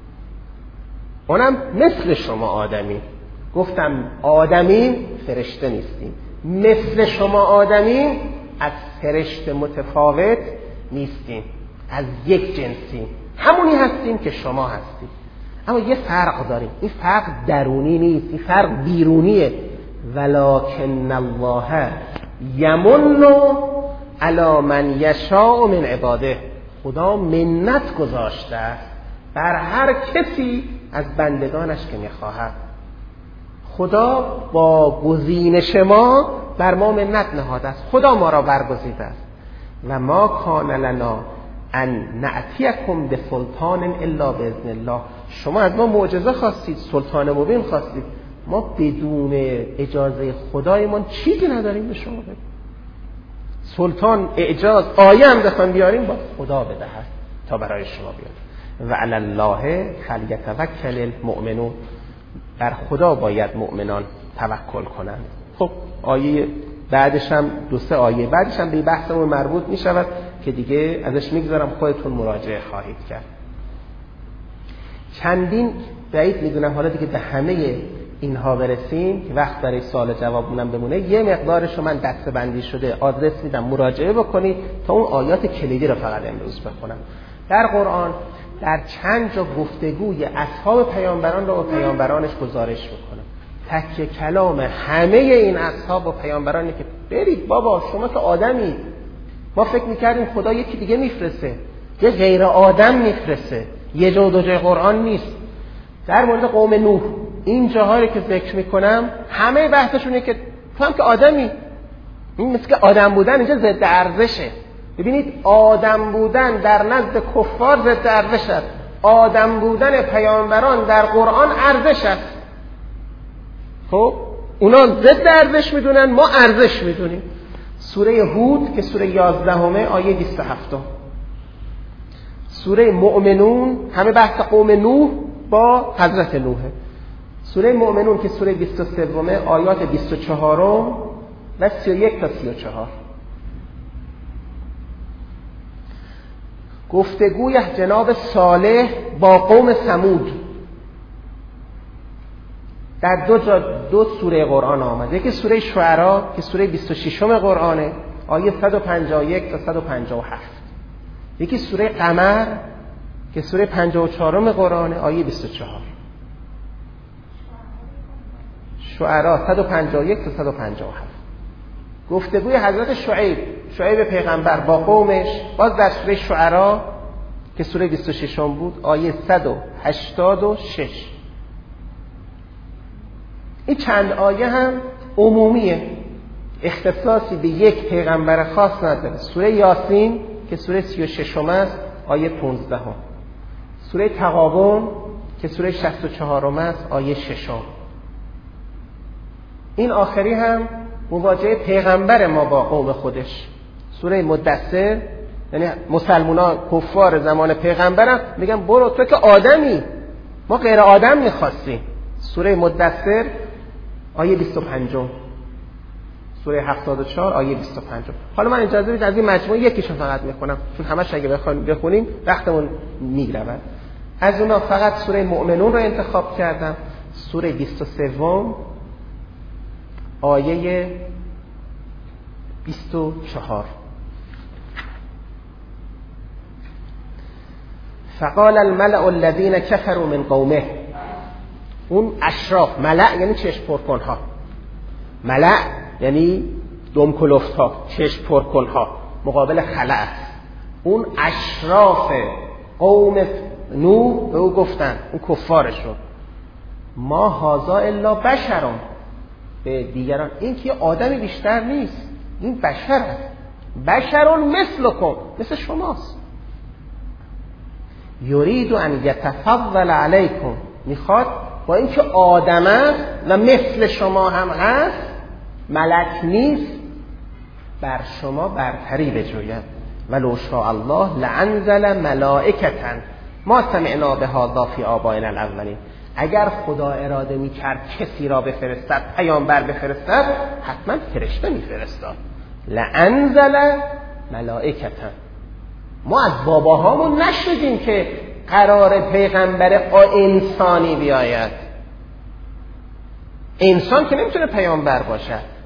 اونم مثل شما آدمیم. گفتم آدمیم، فرشته نیستیم. مثل شما آدمیم، از فرشته متفاوت نیستیم، از یک جنسیم، همونی هستیم که شما هستید. اما یه فرق داریم، این فرق درونی نیست، این فرق بیرونیه. ولکن الله یمن علی من یشاء من عباده، خدا منت گذاشته است بر هر کسی از بندگانش که میخواهد. خدا با گزینش ما بر ما منت نهاده است، خدا ما را برگزیده است. و ما کان لنا ان نأتیکم بسلطان الا باذن الله، شما از ما معجزه خواستید، سلطان مبین خواستید، ما بدون اجازه خدایمان چیزی نداریم به شما بدیم. سلطان، اعجاز، آیه هم بخوام بیاریم با خدا بدهد تا برای شما بیاد. و علی الله فلیتوکل المؤمنون، بر خدا باید مؤمنان توکل کنند. خب آیه بعدش هم دو سه آیه بعدش هم به بحثمون مربوط می شود که دیگه ازش میگذارم، خودتون مراجعه خواهید کرد. چندین بعید میدونم حالا دیگه به همه اینها برسیم که وقت برای سوال جوابونم بمونه. یه مقدارشو من دسته بندی شده آدرس میدم، مراجعه بکنید تا اون آیات کلیدی رو فقط امروز بخونم. در قرآن در چند جا گفتگوی اصحاب پیامبران رو با پیامبرانش گزارش میکنه. تکیه کلام همه این اصحاب و پیامبرانی که برید بابا شما که آدمی، ما فکر میکردیم خدا یکی دیگه میفرسته، یه غیر آدم میفرسته، یه جا و دو جای قرآن نیست. در مورد قوم نوح این جاهایی که ذکر میکنم همه بحثشونه که تو هم که آدمی، این مثل که آدم بودن اینجا ضد ارزشه. ببینید آدم بودن در نزد کفار ضد ارزش است، آدم بودن پیامبران در قرآن ارزش است. خب اونا ضد ارزش میدونن، ما ارزش میدونیم. سوره هود که سوره یازدهمه آیه بیست و هفت، سوره مؤمنون همه بحث قوم نوح با حضرت نوحه. سوره مؤمنون که سوره بیست و سه آیات بیست و چهار و سی و یک تا سی و چهار. گفتگوی جناب صالح با قوم ثمود در دو جا دو سوره قرآن آمده. یکی سوره شعراء که سوره بیست و شش قرآنه آیه صد و پنجاه و یک تا صد و پنجاه و هفت. یکی سوره قمر که سوره پنجاه و چهار قرآنه آیه بیست و چهار. شعراء صد و پنجاه و یک تا صد و پنجاه و هفت. گفتگوی حضرت شعیب شعیب پیغمبر با قومش باز در سوره شعراء که سوره بیست و شش بود آیه صد و هشتاد و شش. این چند آیه هم عمومیه، اختصاصی به یک پیغمبر خاص نداره. سوره یاسین که سوره سی و ششم است آیه پانزده هم. سوره تغابن که سوره شصت و چهارم است آیه ششم. این آخری هم مواجهه پیغمبر ما با قوم خودش. سوره مدثر، یعنی مسلمانان کفار زمان پیغمبرم میگن برو تو که آدمی، ما غیر آدم میخواستیم. سوره مدثر آیه بیست و پنج، سوره هفتاد و چهار آیه بیست و پنج. حالا من اجازه بدید از این مجموعه یکیشو فقط میخونم چون همش اگه بخوایم بخونیم وقتمون میگذره. از اونا فقط سوره مؤمنون رو انتخاب کردم. سوره بیست و سه آیه بیست و چهار. فقال الملأ الذين كفروا من قومه. اون اشراف، ملأ یعنی چشم پرکن ها، ملأ یعنی دم کلفت ها، چشم پرکن ها، مقابل خلأ. اون اشراف قوم نوح به او گفتن، اون کفارشون، ما هذا الا بشرون، به دیگران این که آدمی بیشتر نیست، این بشر است، بشرون مثلکم، مثل شماست، یرید ان یتفضل علیکم، میخواد با اینکه آدم است و مثل شما هم هست، ملک نیست، بر شما برتری بجوید. ولو شاء الله لانزل ملائکتا ما سمعنا بهذا فی آبائنا الاولین. اگر خدا اراده میکرد کسی را بفرستد، پیامبر بفرستد، حتما فرشته میفرستاد. لانزل ملائکتا. ما از باباهامون نشدیم که قرار پیغمبر انسانی بیاید. انسان که نمیتونه پیامبر باشد.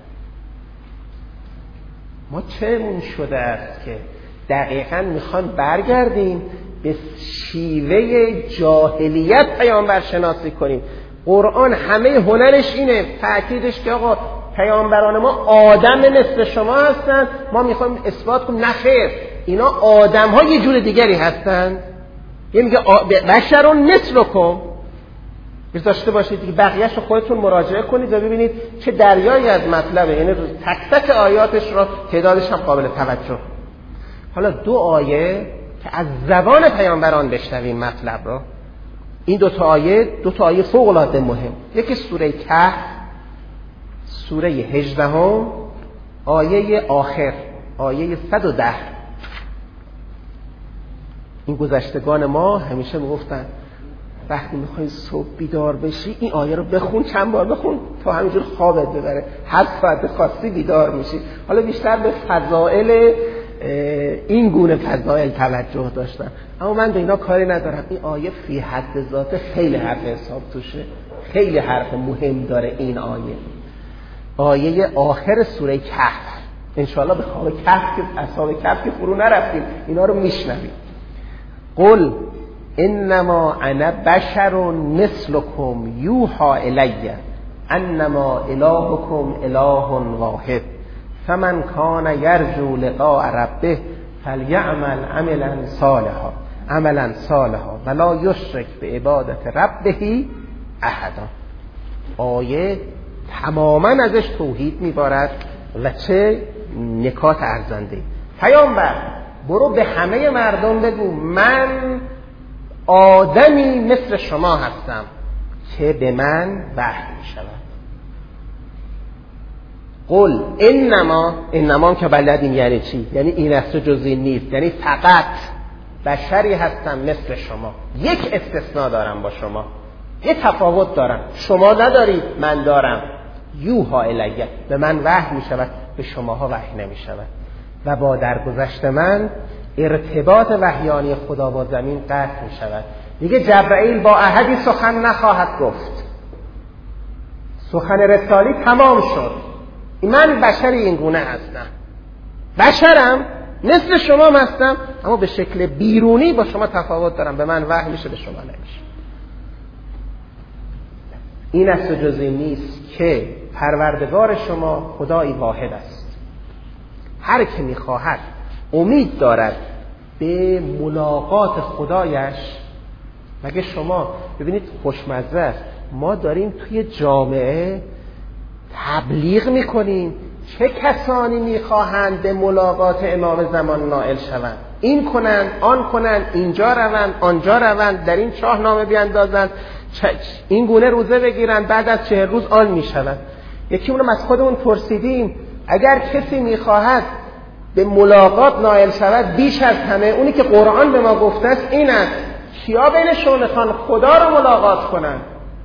ما چهمون شده است که دقیقاً میخوان برگردیم به شیوه جاهلیت پیامبر شناسی کنیم. قرآن همه هنرش اینه، تأکیدش که آقا پیامبران ما آدم مثل شما هستن، ما میخوایم اثبات کنیم نه خیر، اینا آدم ها یه جور دیگری هستن. یه میگه بشرون مثلکم. بذاشته باشید دیگه، بقیه‌اش رو خودتون مراجعه کنید و ببینید چه دریایی از مطلبه، یعنی تک تک آیاتش رو تعدادش هم قابل توجه. حالا دو آیه که از زبان پیامبران بشنویم مطلب رو. این دو تا آیه دو تا آیه فوق العاده مهم. یکی سوره کهف، سوره هجده آیه آخر، آیه صد و ده. این گذشتگان ما همیشه میگفتن وقتی میخوای صبح بیدار بشی این آیه رو بخون، چند بار بخون تا همینجور خوابت ببره، هر ساعت خاصی بیدار میشی. حالا بیشتر به فضائل این گونه فضائل توجه داشتن، اما من به اینا کاری ندارم. این آیه فی حد ذات خیلی حرف حساب توشه، خیلی حرف مهم داره این آیه. آیه آخر سوره کهف، انشاءالله به خواب کهف که اصحاب کهف که فرو نرفتیم اینا رو میشنویم. قل انما انا بشر مثلکم یوحى الی انما الهکم اله واحد فمن کان یرجو لقاء ربه فلیعمل عملا صالحا عملا صالحا ولا یشرک بعبادت ربه احدا. آیه تماما ازش توحید میبارد و چه نکات ارزنده. پیامبر برو به همه مردم بگو من آدمی مثل شما هستم که به من وحی می شود. قل انما، انما که بلدین یعنی چی؟ یعنی این است جز این نیست، یعنی فقط بشری هستم مثل شما. یک استثناء دارم با شما، یک تفاوت دارم، شما ندارید من دارم. یوحى الیه، به من وحی می شود، به شماها وحی نمی شود. و با درگذشت من ارتباط وحیانی خدا با زمین قطع می شود. دیگه جبرائیل با احدی سخن نخواهد گفت، سخن رسالی تمام شد. من بشری این گونه هستم، بشرم مثل شما هستم، اما به شکل بیرونی با شما تفاوت دارم، به من وحی میشه به شما نمیشه. این است و جز این نیست که پروردگار شما خدایی واحد است. هر که میخواهد امید دارد به ملاقات خدایش. مگه شما ببینید خوشمزه است، ما داریم توی جامعه تبلیغ میکنیم چه کسانی میخواهند به ملاقات امام زمان نائل شوند؟ این کنند، آن کنند، اینجا روند، آنجا روند، در این شاهنامه بیاندازند، این گونه روزه بگیرند، بعد از چهل روز آن میشوند. یکی اونم از خودمون پرسیدیم اگر کسی میخواهد به ملاقات نائل شود بیش از همه اونی که قرآن به ما گفته است این است کیا بین شونخان خدا رو ملاقات کنند.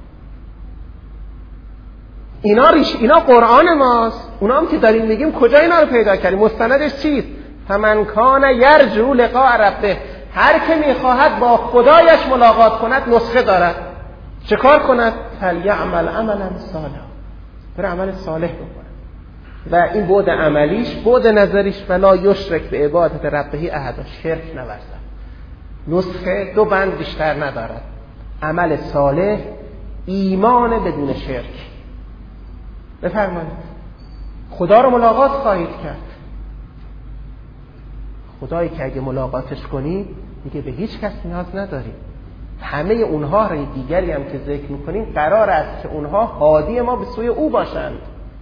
اینا ریش اینا قرآن ماست، اونا هم که داریم میگیم کجا اینا رو پیدا کردیم؟ مستندش چیست؟ فمن کان یرجو لقاء ربه، هر که میخواهد با خدایش ملاقات کند نسخه دارد. چه کار کند؟ فلیعمل عملا صالحا، بر عمل صالح بکنه. و این بعد عملیش، بعد نظریش ولا یشرک به عبادت ربه احد، شرک نورزد. نسخه دو بند بیشتر ندارد، عمل صالح، ایمان بدون شرک. بفرمایید خدا رو ملاقات خواهید کرد. خدایی که اگه ملاقاتش کنی میگه به هیچ کس نیاز نداری. همه اونها رو دیگری هم که ذکر میکنیم قرار است که اونها هادی ما به سوی او باشند.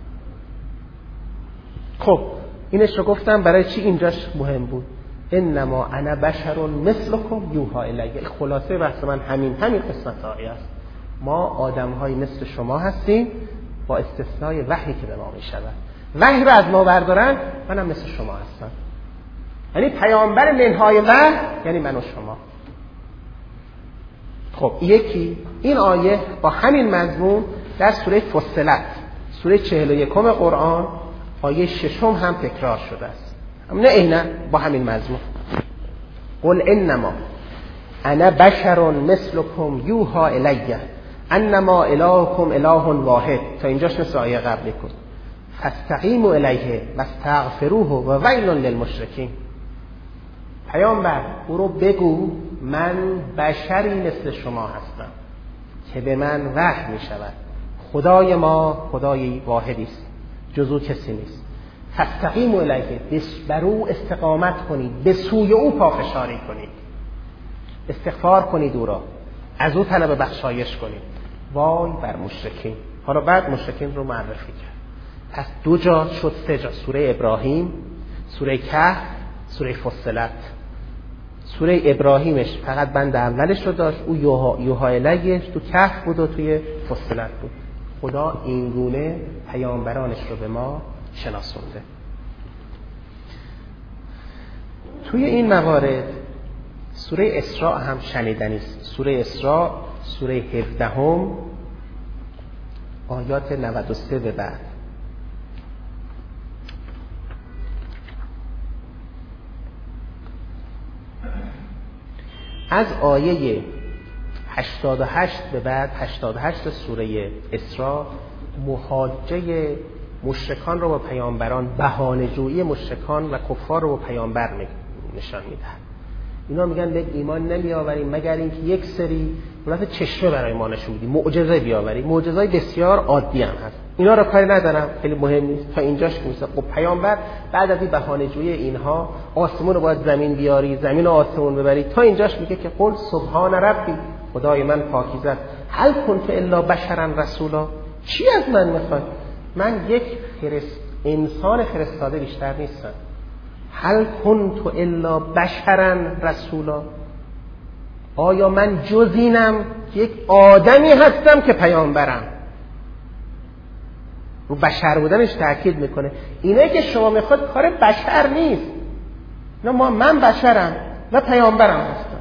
خب اینش رو گفتم برای چی اینجاش مهم بود. انما انا بشر مثلکم یوحی الی. خلاصه بحث من همین همین قسمت آیه است. ما آدم‌های مثل شما هستیم با استثنای وحی که به ما میشود. وحی رو از ما بردارن منم مثل شما هستم. یعنی پیامبر منهای وحی یعنی من و شما. خب یکی این آیه با همین مضمون در سوره فصلت سوره چهل و یکم قرآن آیه ششم هم تکرار شده است. اما نه عیناً با همین مضمون. قل انما انا بشر مثلکم یوحی الی انما الهکم اله واحد. تا اینجاش مثل آیه قبلی بود. فاستقیموا الیه واستغفروه و ویل للمشرکین. پیامبر برو بگو من بشری مثل شما هستم که به من وحی می شود. خدای ما خدای واحدی است، جز او کسی نیست. فاستقیموا الیه، بر او استقامت کنید، به سوی او پافشاری کنید، استغفار کنید، او را از او طلب بخشایش کنید. وای بر مشرکین. حالا بعد مشرکین رو معرفی کرد. پس دو جا شد، سه جا، سوره ابراهیم، سوره کهف، سوره فصلت. سوره ابراهیمش فقط بند اولش رو داشت، او یوحی الیه، تو کهف بود و توی فصلت بود. خدا این گونه پیامبرانش رو به ما شناسونده. توی این موارد سوره اسراء هم شنیدنی است. سوره اسراء سوره هفدهم آیات نود و سه به بعد. از آیه هشتاد و هشت به بعد، هشتاد و هشت سوره اسراء محاجه مشرکان رو با پیامبران، بهانه‌جویی مشرکان و کفار رو با پیامبر نشان میدهد. اینا میگن به ایمان نمی آوریم مگر اینکه یک سری ولات چشمه برای ما نشون بدی، معجزه بیاوری. معجزه‌های بسیار عادی هم هست، اینا رو کاری ندارم، خیلی مهم نیست. تا اینجاش که مثلا خب پیامبر بعد از این بهانه‌جویی اینها آسمون رو باید زمین بیاری، زمین رو آسمون ببری، تا اینجاش میگه که قل سبحان ربی، خدای من پاکیزه است، هل کنت الا بشرا رسولا، چی از من میخوای؟ من یک فرست انسان فرستاده بیشتر نیستم. هل کنت الا بشرا رسولا، آیا من جز اینم یک آدمی هستم که پیامبرم؟ رو بشر بودنش تأکید میکنه. اینه که شما میخواد کار بشر نیست، نه، ما من بشرم و پیامبرم هستم.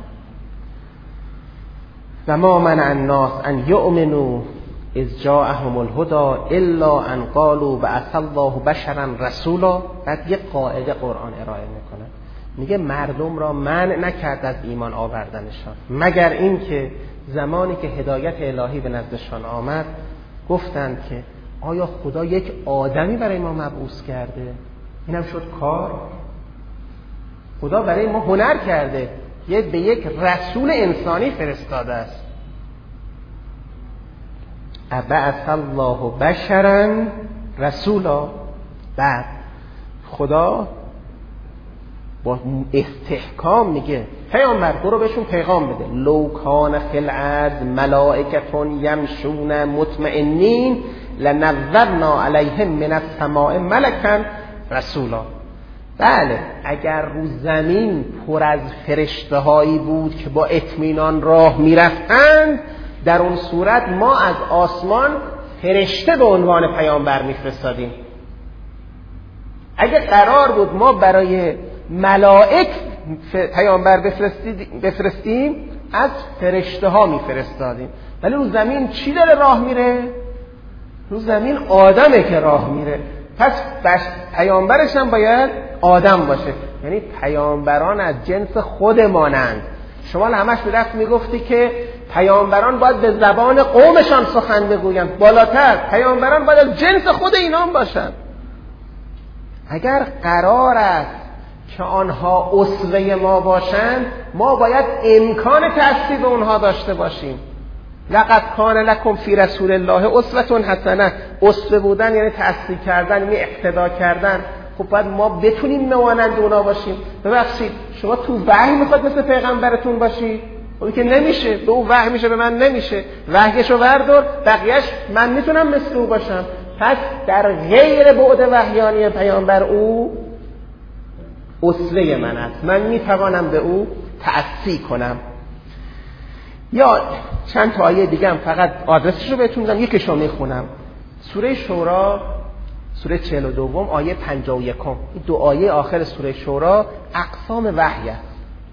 و ما منع الناس ان یؤمنوا اذ جاءهم الهدى الا ان قالوا بعث الله بشرا رسولا. بعد یک قاعده قرآن ارائه میکنه، میگه مردم را منع نکرد از ایمان آوردنشان مگر این که زمانی که هدایت الهی به نزدشان آمد گفتند که آیا خدا یک آدمی برای ما مبعوث کرده؟ اینم شد کار. خدا برای ما هنر کرده، یه به یک رسول انسانی فرستاده است. ابعث الله بشرا رسولا. بعد خدا با استحکام میگه پیامبر برو بهشون پیغام بده. لو کان فی الارض ملائکة یمشون مطمئنین لنظرنا علیهم من السماء ملکا رسولا. بله اگر رو زمین پر از فرشته هایی بود که با اطمینان راه میرفتند، در اون صورت ما از آسمان فرشته به عنوان پیامبر میفرستادیم. اگر قرار بود ما برای ملائک پیامبر بفرستیم، از فرشته ها میفرستادیم. ولی رو زمین چی داره راه میره؟ رو زمین آدمه که راه میره، پس پیامبرش هم باید آدم باشه. یعنی پیامبران از جنس خودمانند. شما همش به دست میگفتی که پیامبران باید به زبان قومشان سخن بگویند، بالاتر پیامبران باید از جنس خود اینان باشند. اگر قرار است که آنها اسوه ما باشند، ما باید امکان تأثیر به اونها داشته باشیم. لقد کان لکم فی رسول الله اسوة حسنه. اسوه بودن یعنی تأثیر کردن، یعنی اقتدا کردن. خب باید ما بتونیم مانند اونا باشیم. ببخشید شما تو وحی میخواد مثل پیغمبرتون باشی؟ خب که نمیشه. به او وحی میشه، به من نمیشه. وحیشو بردار، بقیهش من میتونم مثل او باشم. پس در غیر بعد وحیانی پیامبر او اسوه من است، من میتوانم به او تأسی کنم. یا چند تا آیه دیگه هم فقط آدرسش رو بهتون میدم، یکیشو میخونم. سوره شورا سوره چهل و دو آیه پنجاه و یک. این دو آیه آخر سوره شورا اقسام وحی است.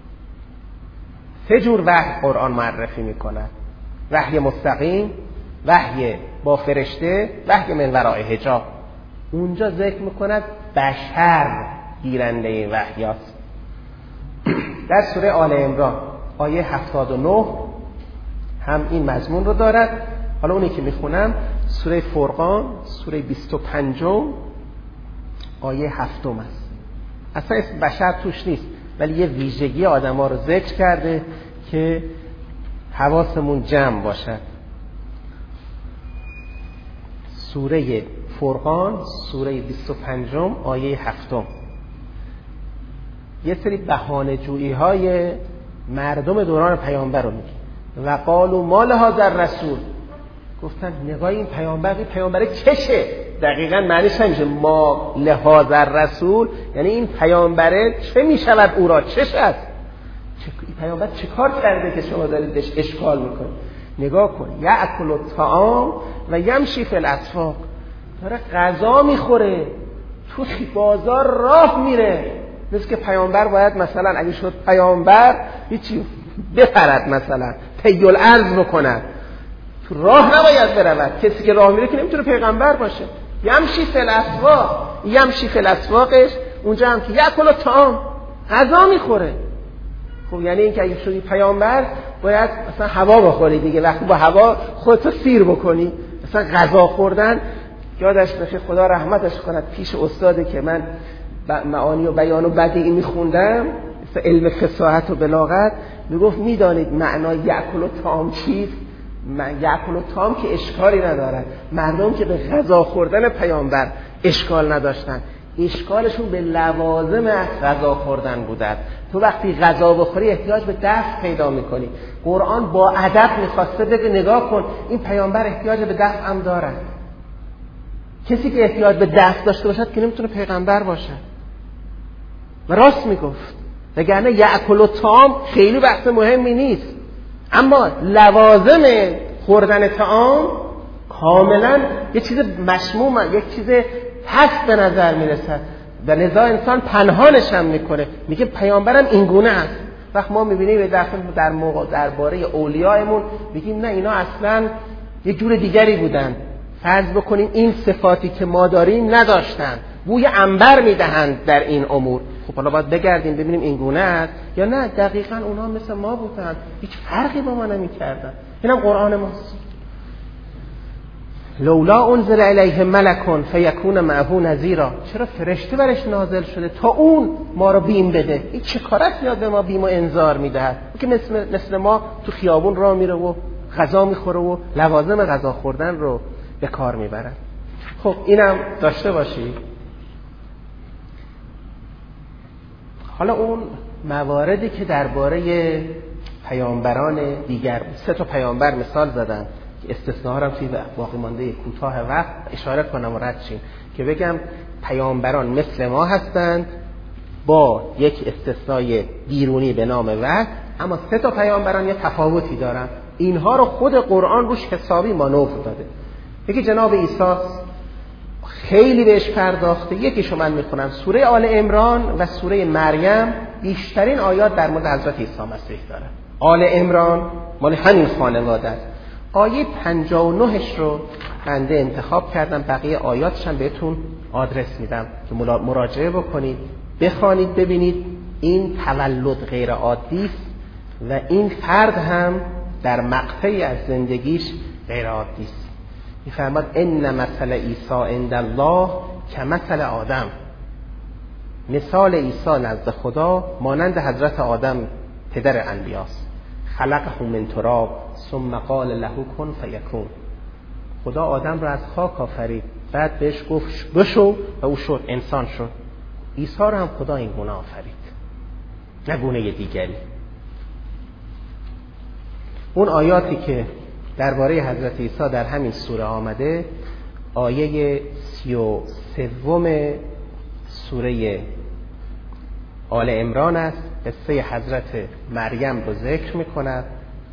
سه جور وحی قرآن معرفی میکنه: وحی مستقیم، وحی با فرشته، وحی من وراء حجاب. اونجا ذکر میکند بشر گیرنده این وحی است. در سوره آل عمران آیه هفتاد و نه هم این مضمون رو دارد. حالا اونی که میخونم سوره فرقان سوره بیست و پنج آیه هفتم است. اصلا اسم بشر توش نیست، ولی یه ویژگی آدم ها رو ذکر کرده که حواسمون جمع باشد. سوره فرقان سوره بیست و پنج آیه هفتم. یه سری بهانه جویی های مردم دوران پیامبر رو میگه. و قالوا ما لهذا الرسول، گفتن نگاه این پیامبر، این پیامبر چشه؟ دقیقاً معنیش نمیشه ما لهذا الرسول، یعنی این پیامبره چه میشود او را؟ چش است؟ این پیامبر چه کار کرده که شما دارید بهش اشکال میکنید؟ نگاه کن، یأکل الطعام و یمشی فی الاسواق، داره غذا میخوره، تو بازار راه میره. مثل که پیامبر باید مثلا اگه شد پیامبر هیچی بپرد، مثلا طی الارض بکند، تو راه نباید برود. کسی که راه میره که نمیتونه پیغمبر باشه. یمشی فی الاسواق، یمشی فی الاسواقش اونجا هم که یأکل الطعام، غذا میخوره. خب یعنی این که اگه شدی پیامبر باید مثلا هوا بخوری دیگه. وقتی با هوا خودتو سیر بکنی، مثلا غذا خوردن. یادش بخیر خدا رحمتش کند، پیش استاده که من معانی و بیان و بدیعی میخوندم، مثلا علم فصاحت و بلاغت، میگفت میدانید معنای یأکل الطعام چیست؟ یأکل الطعام که اشکالی ندارد. مردم که به غذا خوردن پیامبر اشکال نداشتن، اشکالشون به لوازم غذا خوردن بودند. تو وقتی غذا بخوری احتیاج به دفع پیدا میکنی. قرآن با ادب میخواسته بگه نگاه کن این پیامبر احتیاج به دفع هم دارد. کسی که احتیاج به دفع داشته باشد که نمیتونه پیغمبر باشد. و راست میگفت، وگرنه یأکل الطعام خیلی بحث مهمی نیست، اما لوازم خوردن طعام کاملا یه چیز مشموم، یک چیز هست به نظر میرسد و لذا انسان پنهانش هم میکنه. میگه پیامبرم این گونه است. وقت ما میبینیم در در موقع درباره اولیایمون میگیم نه اینا اصلا یه جور دیگری بودن. فرض بکنیم این صفاتی که ما داریم نداشتن، بوی عنبر میدهند در این امور. خب حالا باید بگردیم ببینیم این گونه است یا نه دقیقاً اونها مثل ما بودن، هیچ فرقی با ما نمیکردن. اینم قرآن ماست. لولا انزل الیه ملک فیکون معه نذیرا، چرا فرشته برش نازل شده تا اون ما رو بیم بده؟ این چه کارت یاد به ما بیم و انذار میدهد که مثل مثل ما تو خیابون راه میره و غذا میخوره و لوازم غذا خوردن رو به کار میبرد. خب اینم داشته باشی. حالا اون مواردی که درباره پیامبران دیگر بود، سه تا پیامبر مثال زدن استثناء را توی باقی مانده کوتاه وقت اشاره کنم و رد شیم که بگم پیامبران مثل ما هستند با یک استثنای بیرونی به نام وحی، اما سه تا پیامبران یه تفاوتی دارن. اینها رو خود قرآن روش حسابی مانور داده. یکی جناب عیسی خیلی بهش پرداخته. یکیشو من میخونم، سوره آل عمران و سوره مریم بیشترین آیات در مورد حضرت عیسی مسیح داره. آل عمران مال همین خانواده است. آیه پنجاه و نه رو بنده انتخاب کردم، بقیه آیاتش هم بهتون آدرس میدم که مراجعه بکنید، بخوانید، ببینید این تولد غیر عادی است و این فرد هم در مقطعی از زندگیش غیر عادی است. می‌فرماد ان مثل عیسی عند الله کمثل آدم، مثال عیسی نزد خدا مانند حضرت آدم پدر انبیاست. خلقه من تراب ثم قال له کن فیکون. خدا آدم را از خاک آفرید، بعد بهش گفت بشو و او شد، انسان شد. عیسی را هم خدا این گونه آفرید، نه گونه دیگری. اون آیاتی که درباره حضرت عیسی در همین سوره آمده، آیه سی و سوم سوره آل عمران است. قصه حضرت مریم رو ذکر می‌کند،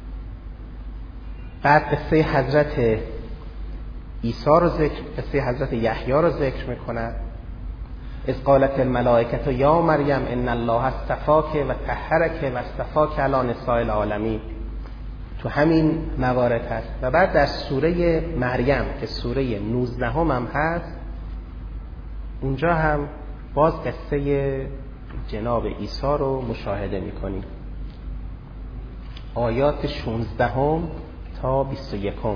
بعد قصه حضرت عیسی رو ذکر، قصه حضرت یحیی رو ذکر می‌کند. اذ قالت الملائکه یا مریم ان الله اصطفاک و طهرک و اصطفاک علی نساء العالمین، تو همین موارد هست. و بعد در سوره مریم که سوره نوزدهم هم هست، اونجا هم باز قصه جناب عیسی رو مشاهده می‌کنیم. آیات شانزدهم تا بیست و یکم.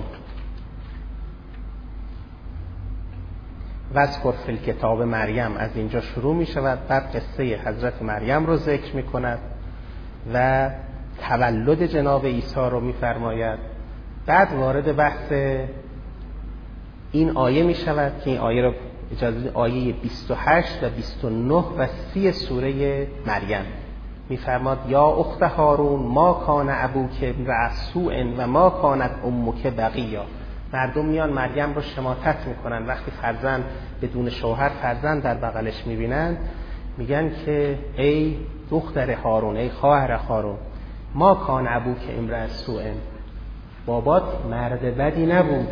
واذکر فی الکتاب مریم، از اینجا شروع می شود، بعد قصه حضرت مریم رو ذکر می کند و تولد جناب عیسی رو می فرماید. بعد وارد بحث این آیه می شود که این آیه رو اجازه آیه بیست و هشت و بیست و نه و سی سوره مریم می فرماد یا اخت هارون ما کان ابوک امرأ سوء و ما کانت امک بغیا. مردم میان مریم رو شماتت میکنن وقتی فرزند بدون شوهر فرزند در بغلش میبینن، میگن که ای دختر هارون، ای خواهر هارون، ما کان ابوک امرأ سوء، بابات مرد بدی نبود،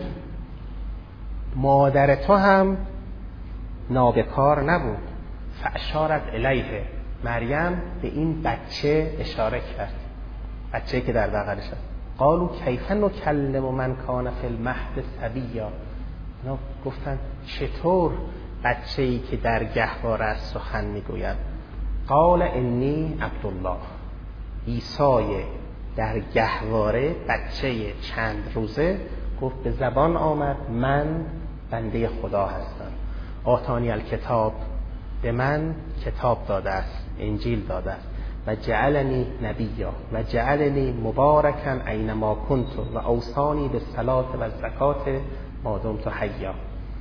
مادر تو هم نابکار نبود. فاشارت الیه، مریم به این بچه اشاره کرد، بچه‌ای که در بغلش است. قالوا کیف نکلم من کان فی المهد صبیا، اینا گفتن چطور بچه‌ای که در گهواره است سخن میگوید. قال انی عبدالله، عیسی در گهواره بچه چند روزه گفت به زبان آمد من بنده خدا هستم. آتانی الکتاب، به من کتاب داده است، انجیل داده است. و جعلنی نبیا و جعلنی مبارکا اینما کنت و اوصانی بالصلاة و الزکات ما دمت حیا.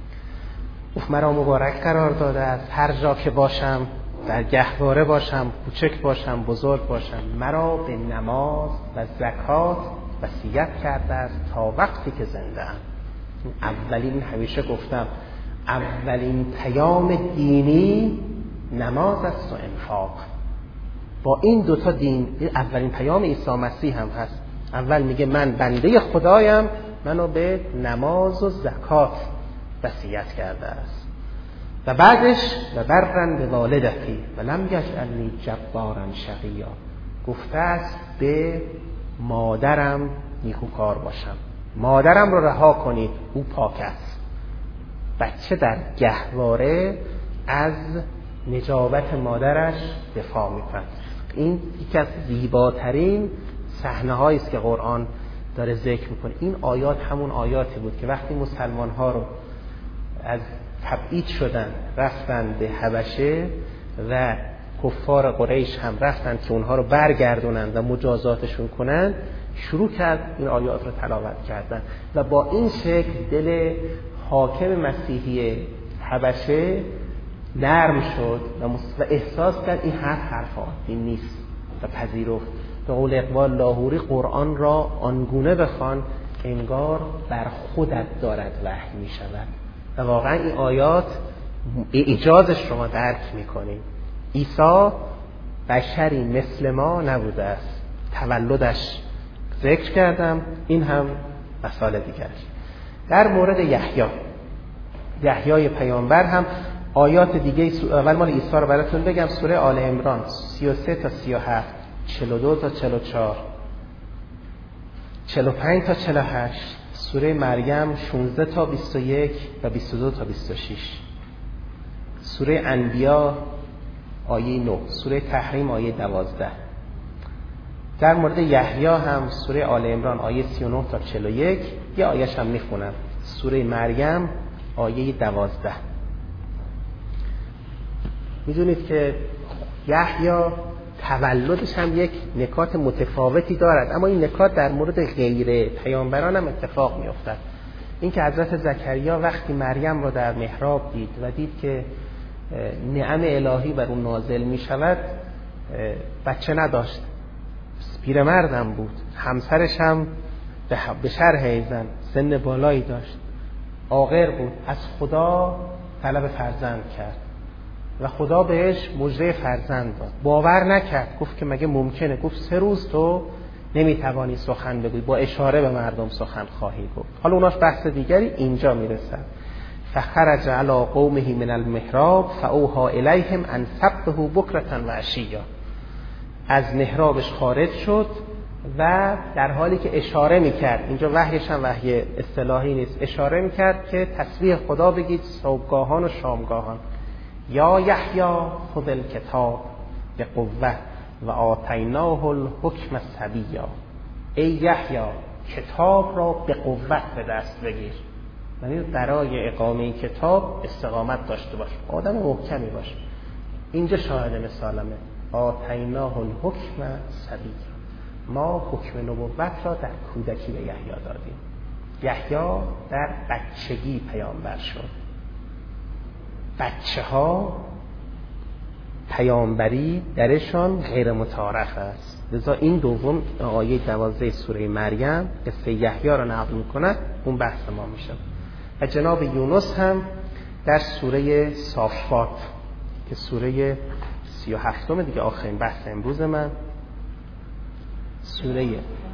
گفت مرا مبارک قرار داده است، هر جا که باشم، در گهواره باشم، کوچک باشم، بزرگ باشم، مرا به نماز و زکات وصیت کرده است تا وقتی که زنده ام. اولین، همیشه گفتم اولین پیام دینی نماز است و انفاق. با این دوتا دین اولین پیام عیسی مسیح هم هست. اول میگه من بنده خدایم، منو به نماز و زکات وصیت کرده است. و بعدش و برن به والدتی و لم یجعلنی جبارا شقیا، گفته است به مادرم نیکوکار باشم، مادرم رو رها کنید، او پاک است. بچه در گهواره از نجابت مادرش دفاع میکنه. این یکی از زیباترین صحنه‌هایی است که قرآن داره ذکر میکنه. این آیات همون آیاتی بود که وقتی مسلمان ها رو از تبعید شدن رفتن به حبشه و کفار قریش هم رفتن که اونها رو برگردونن و مجازاتشون کنن، شروع کرد این آیات رو تلاوت کردن و با این شکل دل حاکم مسیحی حبشه نرم شد و احساس کرد این حرف حرف عادی نیست و پذیرفت. به قول اقبال لاهوری قرآن را آنگونه بخوان انگار بر خودت دارد وحی می شود. و واقعا این آیات ایجازش رو ما درک می کنیم. عیسی بشری مثل ما نبوده است. تولدش ذکر کردم، این هم مسائل دیگرش. در مورد یحیی یحیی پیامبر هم آیات دیگه، اول مال عیسی رو براتون بگم. سوره آل عمران سی و سه تا سی و هفت، چهل و دو تا چهل و چهار، چهل و پنج تا چهل و هشت، سوره مریم شانزده تا بیست و یک و بیست و دو تا بیست و شش، سوره انبیا آیه نه، سوره تحریم آیه دوازده. در مورد یحیی هم سوره آل عمران آیه سی و نه تا چهل و یک، یه آیه‌ش هم میخونم، سوره مریم آیه دوازده. میدونید که یحیی تولدش هم یک نکات متفاوتی دارد، اما این نکات در مورد غیر پیامبران هم اتفاق میافتد. این که حضرت زکریا وقتی مریم را در محراب دید و دید که نعم الهی بر اون نازل می شود، بچه نداشت، پیرمردم بود، همسرش هم به شرح ایزن سن بالایی داشت، عاقر بود، از خدا طلب فرزند کرد و خدا بهش مژده فرزند داد. باور نکرد، گفت که مگه ممکنه؟ گفت سه روز تو نمیتوانی سخن بگویی، با اشاره به مردم سخن خواهی گفت. حالا اوناش بحث دیگری، اینجا میرسد. فخرج علی قومه من المحراب فاوحى الیهم ان سبحوا بکرة و عشیا. از محرابش خارج شد و در حالی که اشاره میکرد، اینجا وحیش هم وحی اصطلاحی نیست، اشاره میکرد که تسبیح خدا بگید صبحگاهان و شامگاهان. یا یحیی خذ الکتاب به قوه و آتیناه الحکم صبیا. ای یحیی کتاب را به قوت به دست بگیر، یعنی برای اقامه کتاب استقامت داشته باش، آدم محکمی باش. اینجا شاهد مثالمه. آتیناه الحکم صبیا، ما حکم نبوت را در کودکی به یحیی دادیم. یحیی در بچگی پیامبر شد. بچه ها پیامبری درشان غیر متعارف است، لذا این دوم آیه دوازده سوره مریم قصه یحیی را نقل میکنه، اون بحث ما میشه. و جناب یونس هم در سوره صافات که سوره سی و هفتم دیگه، آخرین بحث امروز من، سوره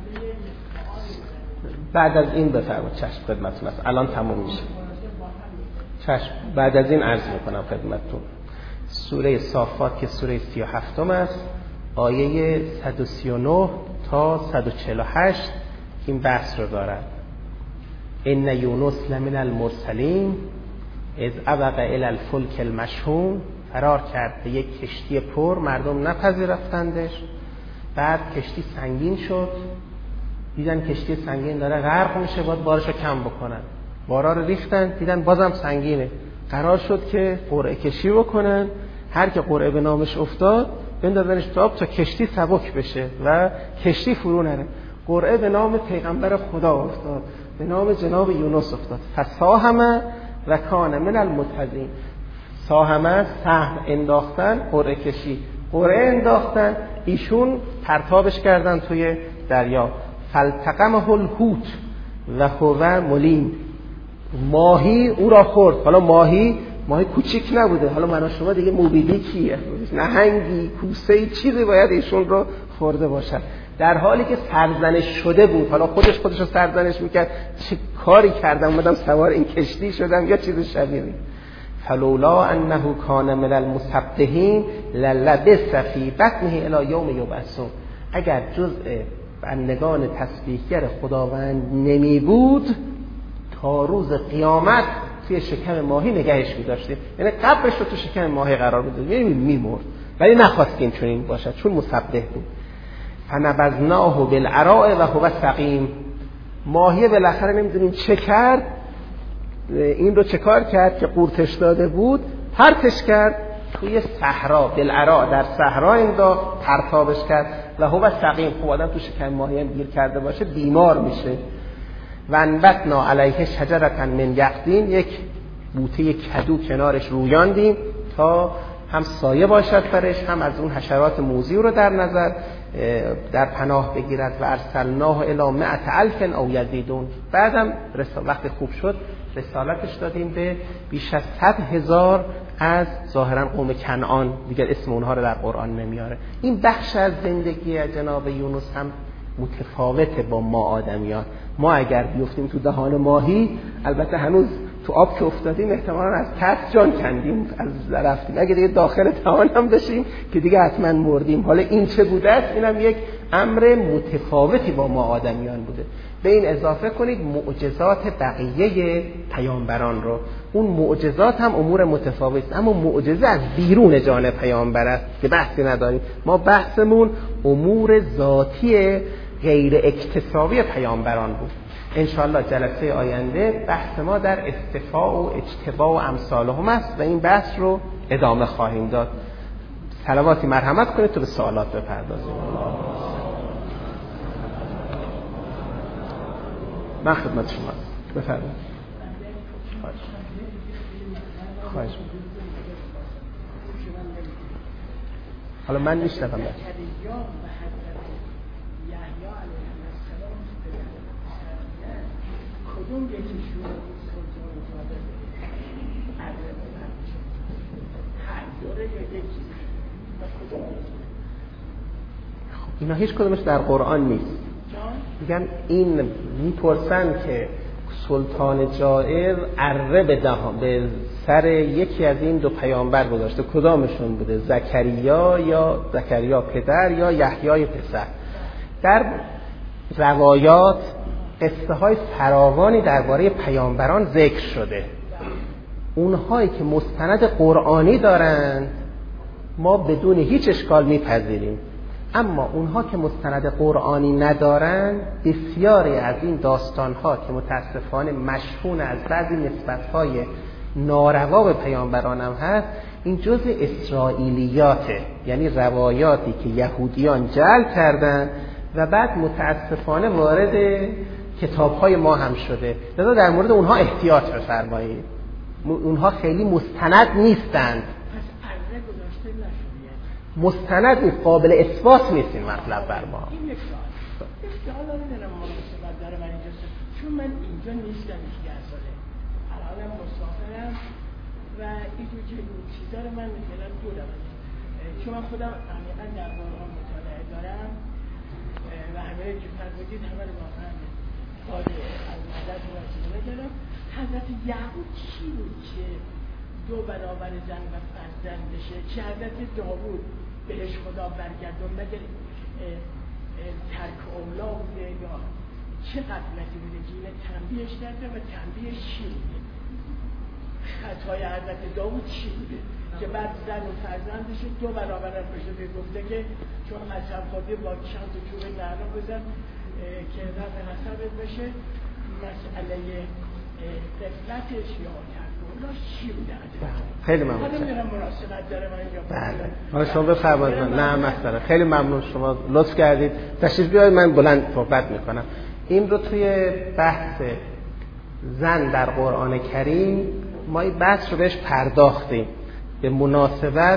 بعد از این بفرمایید. چشم خدمتتون است، الان تموم میشه. چشم بعد از این عرض میکنم خدمتتون. سوره صافات که سوره سی و هفتم است، آیه صد و سی و نه تا صد و چهل و هشت این بحث رو دارد. ان یونس لمن المرسلین اذ ابق الی الفلک المشحون. فرار کرد به یک کشتی پر، مردم نپذیرفتندش. بعد کشتی سنگین شد، دیدن کشتی سنگین داره غرق میشه، باید بارشو کم بکنن. بارا رو ریختن، دیدن بازم سنگینه، قرار شد که قرعه کشی بکنن. هر که قرعه به نامش افتاد بندازنش تو آب تا کشتی سبک بشه و کشتی فرو نره. قرعه به نام پیغمبر خدا افتاد، به نام جناب یونس افتاد. فساهم و کان من المدحضین. ساهمه سهم انداختن، قرعه کشی، قرعه انداختن، ایشون پرتابش کردن توی دریا. فالتقمه الحوت و هو ملیم. ماهی او را خورد. حالا ماهی ماهی کوچیک نبوده، حالا من و شما دیگه موبیلی کیه، نهنگی، کوسه‌ای، چیزی باید ایشون رو خورده باشد، در حالی که سرزنش شده بود. حالا خودش خودش رو سرزنش میکرد، چه کاری کردم اومدم سوار این کشتی شدم یا چیز شبیه. فلولا انه کان من المسبحین للبث فی بطنه الی یوم یبعثون. اگر جزء بندگان تسبیحگر خداوند نمی بود، تا روز قیامت توی شکم ماهی نگهش می‌داشتیم، یعنی قبرش رو تو شکم ماهی قرار می‌داد، یعنی می‌مرد، ولی نخواستیم چنین باشد چون مسبح بود. فنبذناه بالعراء و هو سقیم. ماهی بالاخره نمی‌دونیم چه کرد، این رو چه کار کرد که قورتش داده بود، پرتش کرد توی صحرا، بالعراء، در صحرا انداخت، پرتابش کرد و هو سقیم. خب آدم تو شکم ماهی هم گیر کرده باشه بیمار میشه. و انبتنا علیه شجرة من یقطین. یک بوته کدو کنارش رویاندیم تا هم سایه باشد برش، هم از اون حشرات موذی رو در نظر در پناه بگیرد. و ارسلناه الی مئة الف او یزیدون. بعدم وقتی خوب شد رسالتش دادیم به بیش از صد هزار از ظاهرا قوم کنعان، دیگر اسم اونها رو در قرآن نمیاره. این بخش از زندگی جناب یونس هم متفاوته با ما آدمیان. ما اگر بیفتیم تو دهان ماهی، البته هنوز تو آب که افتادیم احتمالاً از ترس جان کندیم، از رفتیم. اگه دیگه داخل دهان هم داشتیم که دیگه حتما مردیم. حالا این چه بوده است؟ اینم یک امر متفاوتی با ما آدمیان بوده. به این اضافه کنید معجزات بقیه پیامبران رو. اون معجزات هم امور متفاوت، اما معجزه از بیرون جان پیامبر است که بحثی نداریم. ما بحثمون امور ذاتی غیر اکتسابی پیامبران بود. انشاءالله جلسه آینده بحث ما در استفاء و اجتباء و امثالهم است و این بحث رو ادامه خواهیم داد. صلواتی مرحمت کنید تو به سوالات بپردازیم. من خدمت شما بفرمایید. خواهش خواهش حالا من میشنوم. کدوم یکیشون سلطان زاده عرب هر دوره یا یکی و کدوم؟ خب اینا هیچ کدومش در قرآن نیست. میگن این میپرسن که سلطان جائر اره به دهان به سر یکی از این دو پیامبر گذاشته، کدامشون بوده؟ زکریا یا زکریا پدر یا یحیی پسر؟ در روایات قصه های فراوانی درباره پیامبران ذکر شده. اونهایی که مستند قرآنی دارند ما بدون هیچ اشکال میپذیریم، اما اونها که مستند قرآنی ندارند بسیاری از این داستانها که متاسفانه مشهون از بعضی نسبتهای ناروا به پیامبران هم هست، این جزء اسرائیلیاته، یعنی روایاتی که یهودیان جعل کردن و بعد متاسفانه وارد کتاب‌های ما هم شده. لذا در مورد اونها احتیاط بفرمایید. اونها خیلی مستند نیستند. پس اره گذاشته نشده. مستند نیست، قابل اثبات نیست این مطلب بر ما. این یک سوال. حالا نمیدونم مناسبت داره من اینجا چون من اینجا نیستم هجده ساله. الان مسافرم و این تو که این چیزا رو من مثلا دورم. چون من خودم عمیقا در قرآن مطالعه دارم و همه که فرمودید همه رو واقعا قاضی از مدد و چیزا دارم. حضرت یعقوب چی بود که دو برابر زن و فرزند بشه؟ چه حضرت داوود بهش خدا برگردون مگر ترک اولا بوده یا چه قبلتی بوده که اینه تنبیهش کرده و تنبیهش چی بوده؟ خطای حضرت داوود چی بوده که بعد زن و فرزندش دو برابر بشه؟ به گفته که چون قسم خورده با چند تا چوب نعنا بزن که رفع نسبت بشه. مسئله قفلتش یا ترکولاش چی بوده؟ خیلی ممنون. حالا میرم مناسبت داره من اینجا. بله. حالا شما بفرمایید. نه مثلا خیلی ممنون، شما لطف کردید. تشریف بیارید من بلند صحبت میکنم. این رو توی بحث زن در قرآن کریم ما این بحث رو بهش پرداختیم. به مناسبت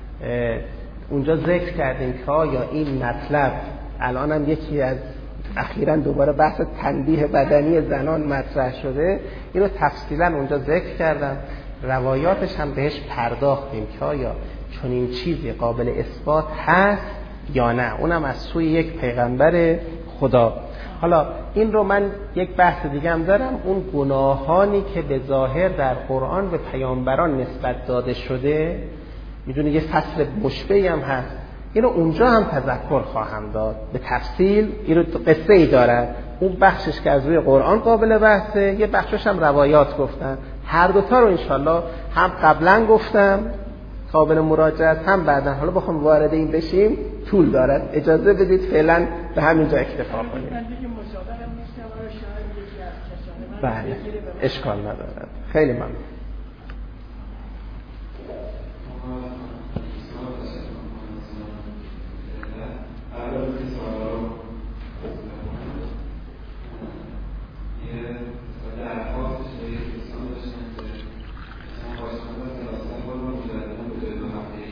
اونجا ذکر کردیم که آیا این مطلب الان هم یکی از اخیراً دوباره بحث تنبیه بدنی زنان مطرح شده، اینو تفصیلاً اونجا ذکر کردم. روایاتش هم بهش پرداختیم که آیا چنین چیزی قابل اثبات هست یا نه، اونم از سوی یک پیغمبر خدا. حالا این رو من یک بحث دیگه هم دارم، اون گناهانی که به ظاهر در قرآن به پیامبران نسبت داده شده، میدونی یه فصل مشبهی هم هست، اینو اونجا هم تذکر خواهم داد به تفصیل. اینو قصه ای داره، اون بخشش که از روی قرآن قابل بحثه، یه بخشش هم روایات گفتم. هر دوتا رو انشالله هم قبلا گفتم قابل مراجعه، هم بعدا. حالا بخوام وارد این بشیم طول دارد، اجازه بدید فعلا به همینجا اکتفا کنیم. بله اشکال ندارد. خیلی ممنون. درخواستش به یک دوستان داشتن که مثلا باید مجدداً به جای دو هفته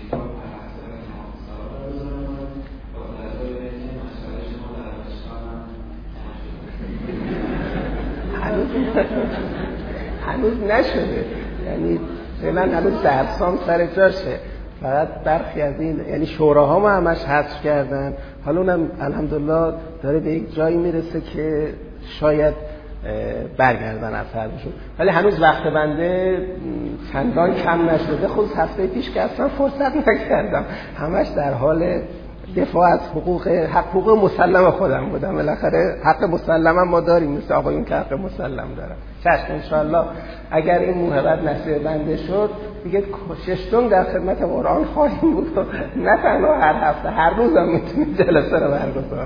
نشده، یعنی فعلا هنوز درسام سر جاشه، فقط برخی از این یعنی شوراها ما همش حذف کردن. حالا اونم الحمدلله داره به یک جایی میرسه که شاید برگردن اثرشون، ولی هنوز وقت بنده چندان کم نشده. خود هفته پیش که اصلا فرصت نکردم، همش در حال دفاع از حقوق حق حقوق مسلم خودم بودم. بالاخره حق مسلم ما داریم، مثل آقایون که حق مسلم دارن. چشم انشاءالله اگر این موهبت نصیب بنده شد دیگه ششتم در خدمت قرآن خواهیم بود، نه تنها هر هفته، هر روز هم میتونیم جلسه رو برگزار.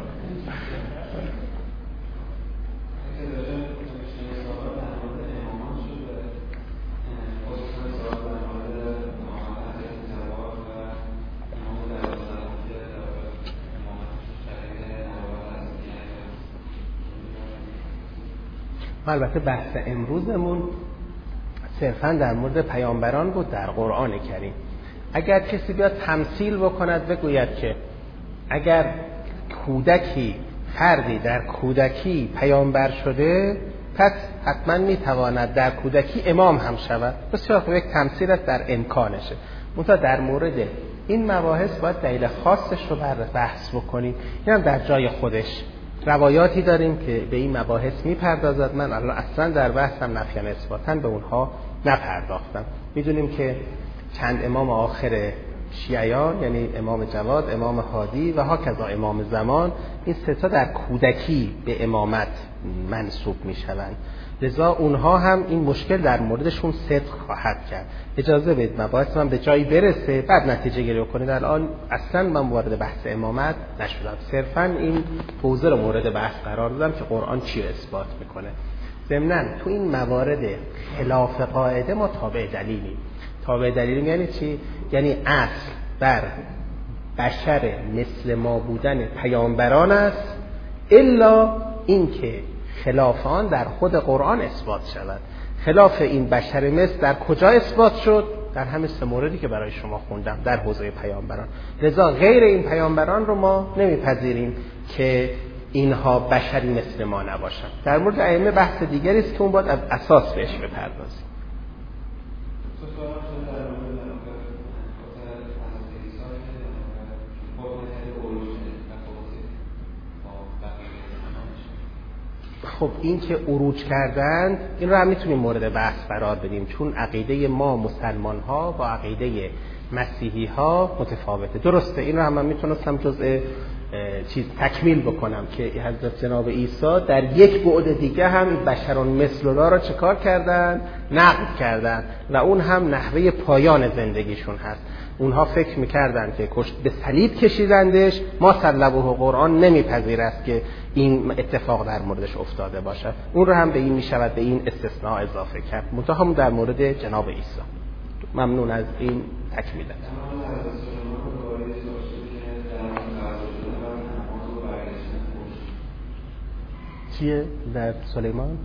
البته بحث امروزمون صرفاً در مورد پیامبران بود در قرآن کریم. اگر کسی بیاد تمثیل بکند بگوید که اگر کودکی فردی در کودکی پیامبر شده پس حتما میتواند در کودکی امام هم شود، بسیار خوب، یک تمثیل است در امکانشه. منتها در مورد این مباحث باید دلیل خاصش رو بر بحث بکنیم. این هم در جای خودش روایاتی داریم که به این مباحث میپردازد. من الان اصلا در بحثم نفیان اثباتن به اونها نپرداختم. میدونیم که چند امام آخر شیعیان، یعنی امام جواد، امام هادی و هاکذا امام زمان، این سه تا در کودکی به امامت منسوب میشوند. لذا اونها هم این مشکل در موردشون صدق خواهد کرد. اجازه بدید مباحث من به جایی برسه بعد نتیجه گیری کنید. الان اصلا من وارد بحث امامت نشدم، صرفا این حوزه رو مورد بحث قرار دادم که قرآن چی رو اثبات میکنه. ضمناً تو این موارد خلاف قاعده ما تابع دلیلیم. تابع دلیلیم یعنی چی؟ یعنی اصل بر بشر مثل ما بودن پیامبران است، الا اینکه خلاف آن در خود قرآن اثبات شود. خلاف این بشر مثل در کجا اثبات شد؟ در همین سه موردی که برای شما خوندم در حوزه پیامبران. لذا غیر این پیامبران رو ما نمیپذیریم که اینها بشری مثل ما نباشند. در مورد ائمه بحث دیگری است که اون باید از اساس بهش بپردازیم. خب این که عروج کردند این رو هم میتونیم مورد بحث قرار بدیم، چون عقیده ما مسلمان ها با عقیده مسیحی ها متفاوته. درسته، این رو هم من میتونستم جزء چیز تکمیل بکنم که حضرت جناب عیسی در یک بعد دیگه هم بشران مثل الله را چکار کردن؟ نقد کردن و اون هم نحوه پایان زندگیشون هست. اونها فکر میکردن که به صلیب کشیدندش، ما صلبه و قرآن نمیپذیر است که این اتفاق در موردش افتاده باشد. اون رو هم به این میشود به این استثناء اضافه کرد. متهم در مورد جناب عیسی. ممنون از این تکمیلت. چیه در سلیمان؟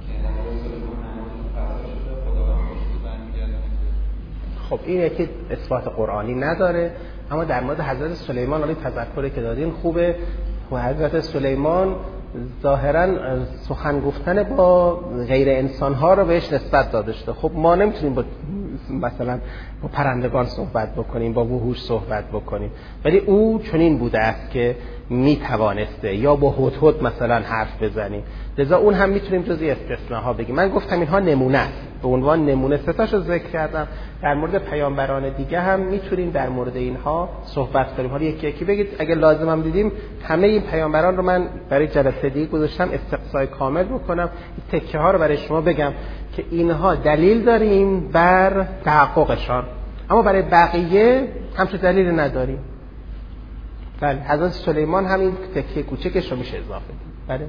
خب این یکی اثبات قرآنی نداره، اما در مورد حضرت سلیمان علی تذکری که دادین خوبه. و حضرت سلیمان ظاهرا سخن گفتن با غیر انسان ها رو بهش نسبت داده شده. خب ما نمیتونیم با مثلا با پرندگان صحبت بکنیم، با وحوش صحبت بکنیم، ولی او چنین بوده است که میتوانسته یا با هدهد مثلا حرف بزنیم. لذا اون هم میتونیم جزئی استثناها بگیم. من گفتم اینها نمونه است، به عنوان نمونه ستاشو ذکر کردم. در مورد پیامبران دیگه هم میتونیم در مورد اینها صحبت کنیم. حالا یکی یکی بگید، اگه لازم هم دیدیم همه این پیامبران رو من برای جلسه دیگه گذاشتم استقصای کامل بکنم، این تکه ها رو برای شما بگم که اینها دلیل داریم بر تحققشان، اما برای بقیه همچون دلیل نداریم. بله، حضرت سلیمان همین تکه کوچکش رو میشه اضافه دید. بله.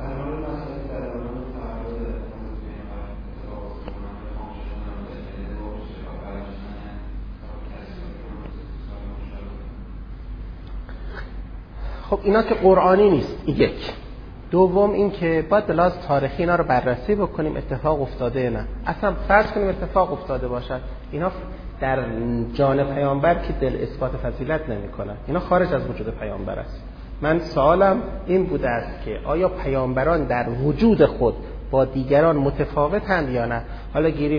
خب اینا که قرآنی نیست، یک. دوم این که باید بلاز تاریخی اینا رو بررسی بکنیم اتفاق افتاده نه. اصلا فرض کنیم اتفاق افتاده باشد، اینا در جان پیامبر که دل اثبات فضیلت نمی کنن. اینا خارج از وجود پیامبر است. من سوالم این بوده است که آیا پیامبران در وجود خود با دیگران متفاوتند یا نه؟ حالا گیریم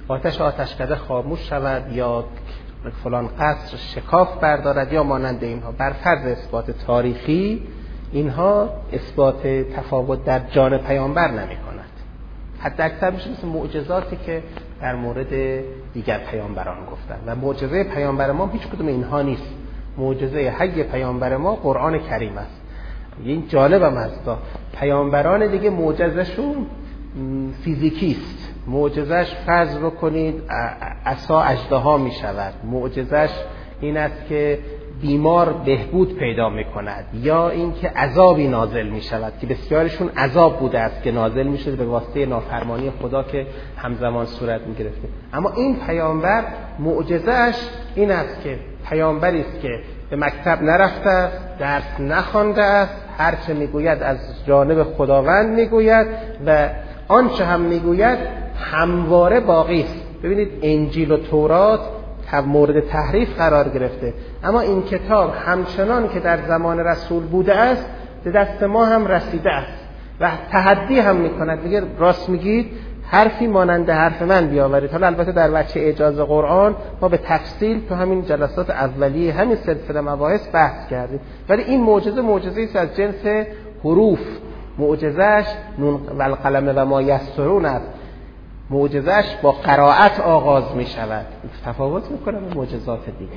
آتش آتشکده خاموش شود یا فلان قصر شکاف بردارد یا مانند اینها. بر فرض اثبات تاریخی اینها اثبات تفاوت در جان پیامبر نمی کند. حتی اکثر میشه مثل معجزاتی که در مورد دیگر پیامبران گفتن و معجزه پیامبر ما هیچ کدوم اینها نیست. معجزه حی پیامبر ما قرآن کریم است. این جالبم هست، پیامبران دیگه معجزه‌شون فیزیکی است. معجزه‌اش فرض بکنید عصا اژدها می شود، معجزه‌اش این است که بیمار بهبود پیدا می کند، یا اینکه عذابی نازل می شود که بسیارشون عذاب بوده است که نازل می شده به واسطه نافرمانی خدا که همزمان صورت می گرفته. اما این پیامبر معجزه‌اش این است که پیامبری است که به مکتب نرفته است، درس نخوانده است، هر چه میگوید از جانب خداوند میگوید و آنچه هم میگوید همواره باقی است. ببینید انجیل و تورات مورد تحریف قرار گرفته، اما این کتاب همچنان که در زمان رسول بوده است به دست ما هم رسیده است و تحدی هم میکند، میگه راست میگید حرفی مانند حرف من بیاورید. حالا البته در وجه اعجاز قرآن ما به تفصیل تو همین جلسات اولیه همین سلسله مباحث بحث کردیم، ولی این معجزه معجزه‌ای است از جنس حروف. معجزه‌اش نون و القلم و ما یسطرون است. معجزه‌اش با قرائت آغاز می شود، تفاوت میکنه با معجزات دیگر.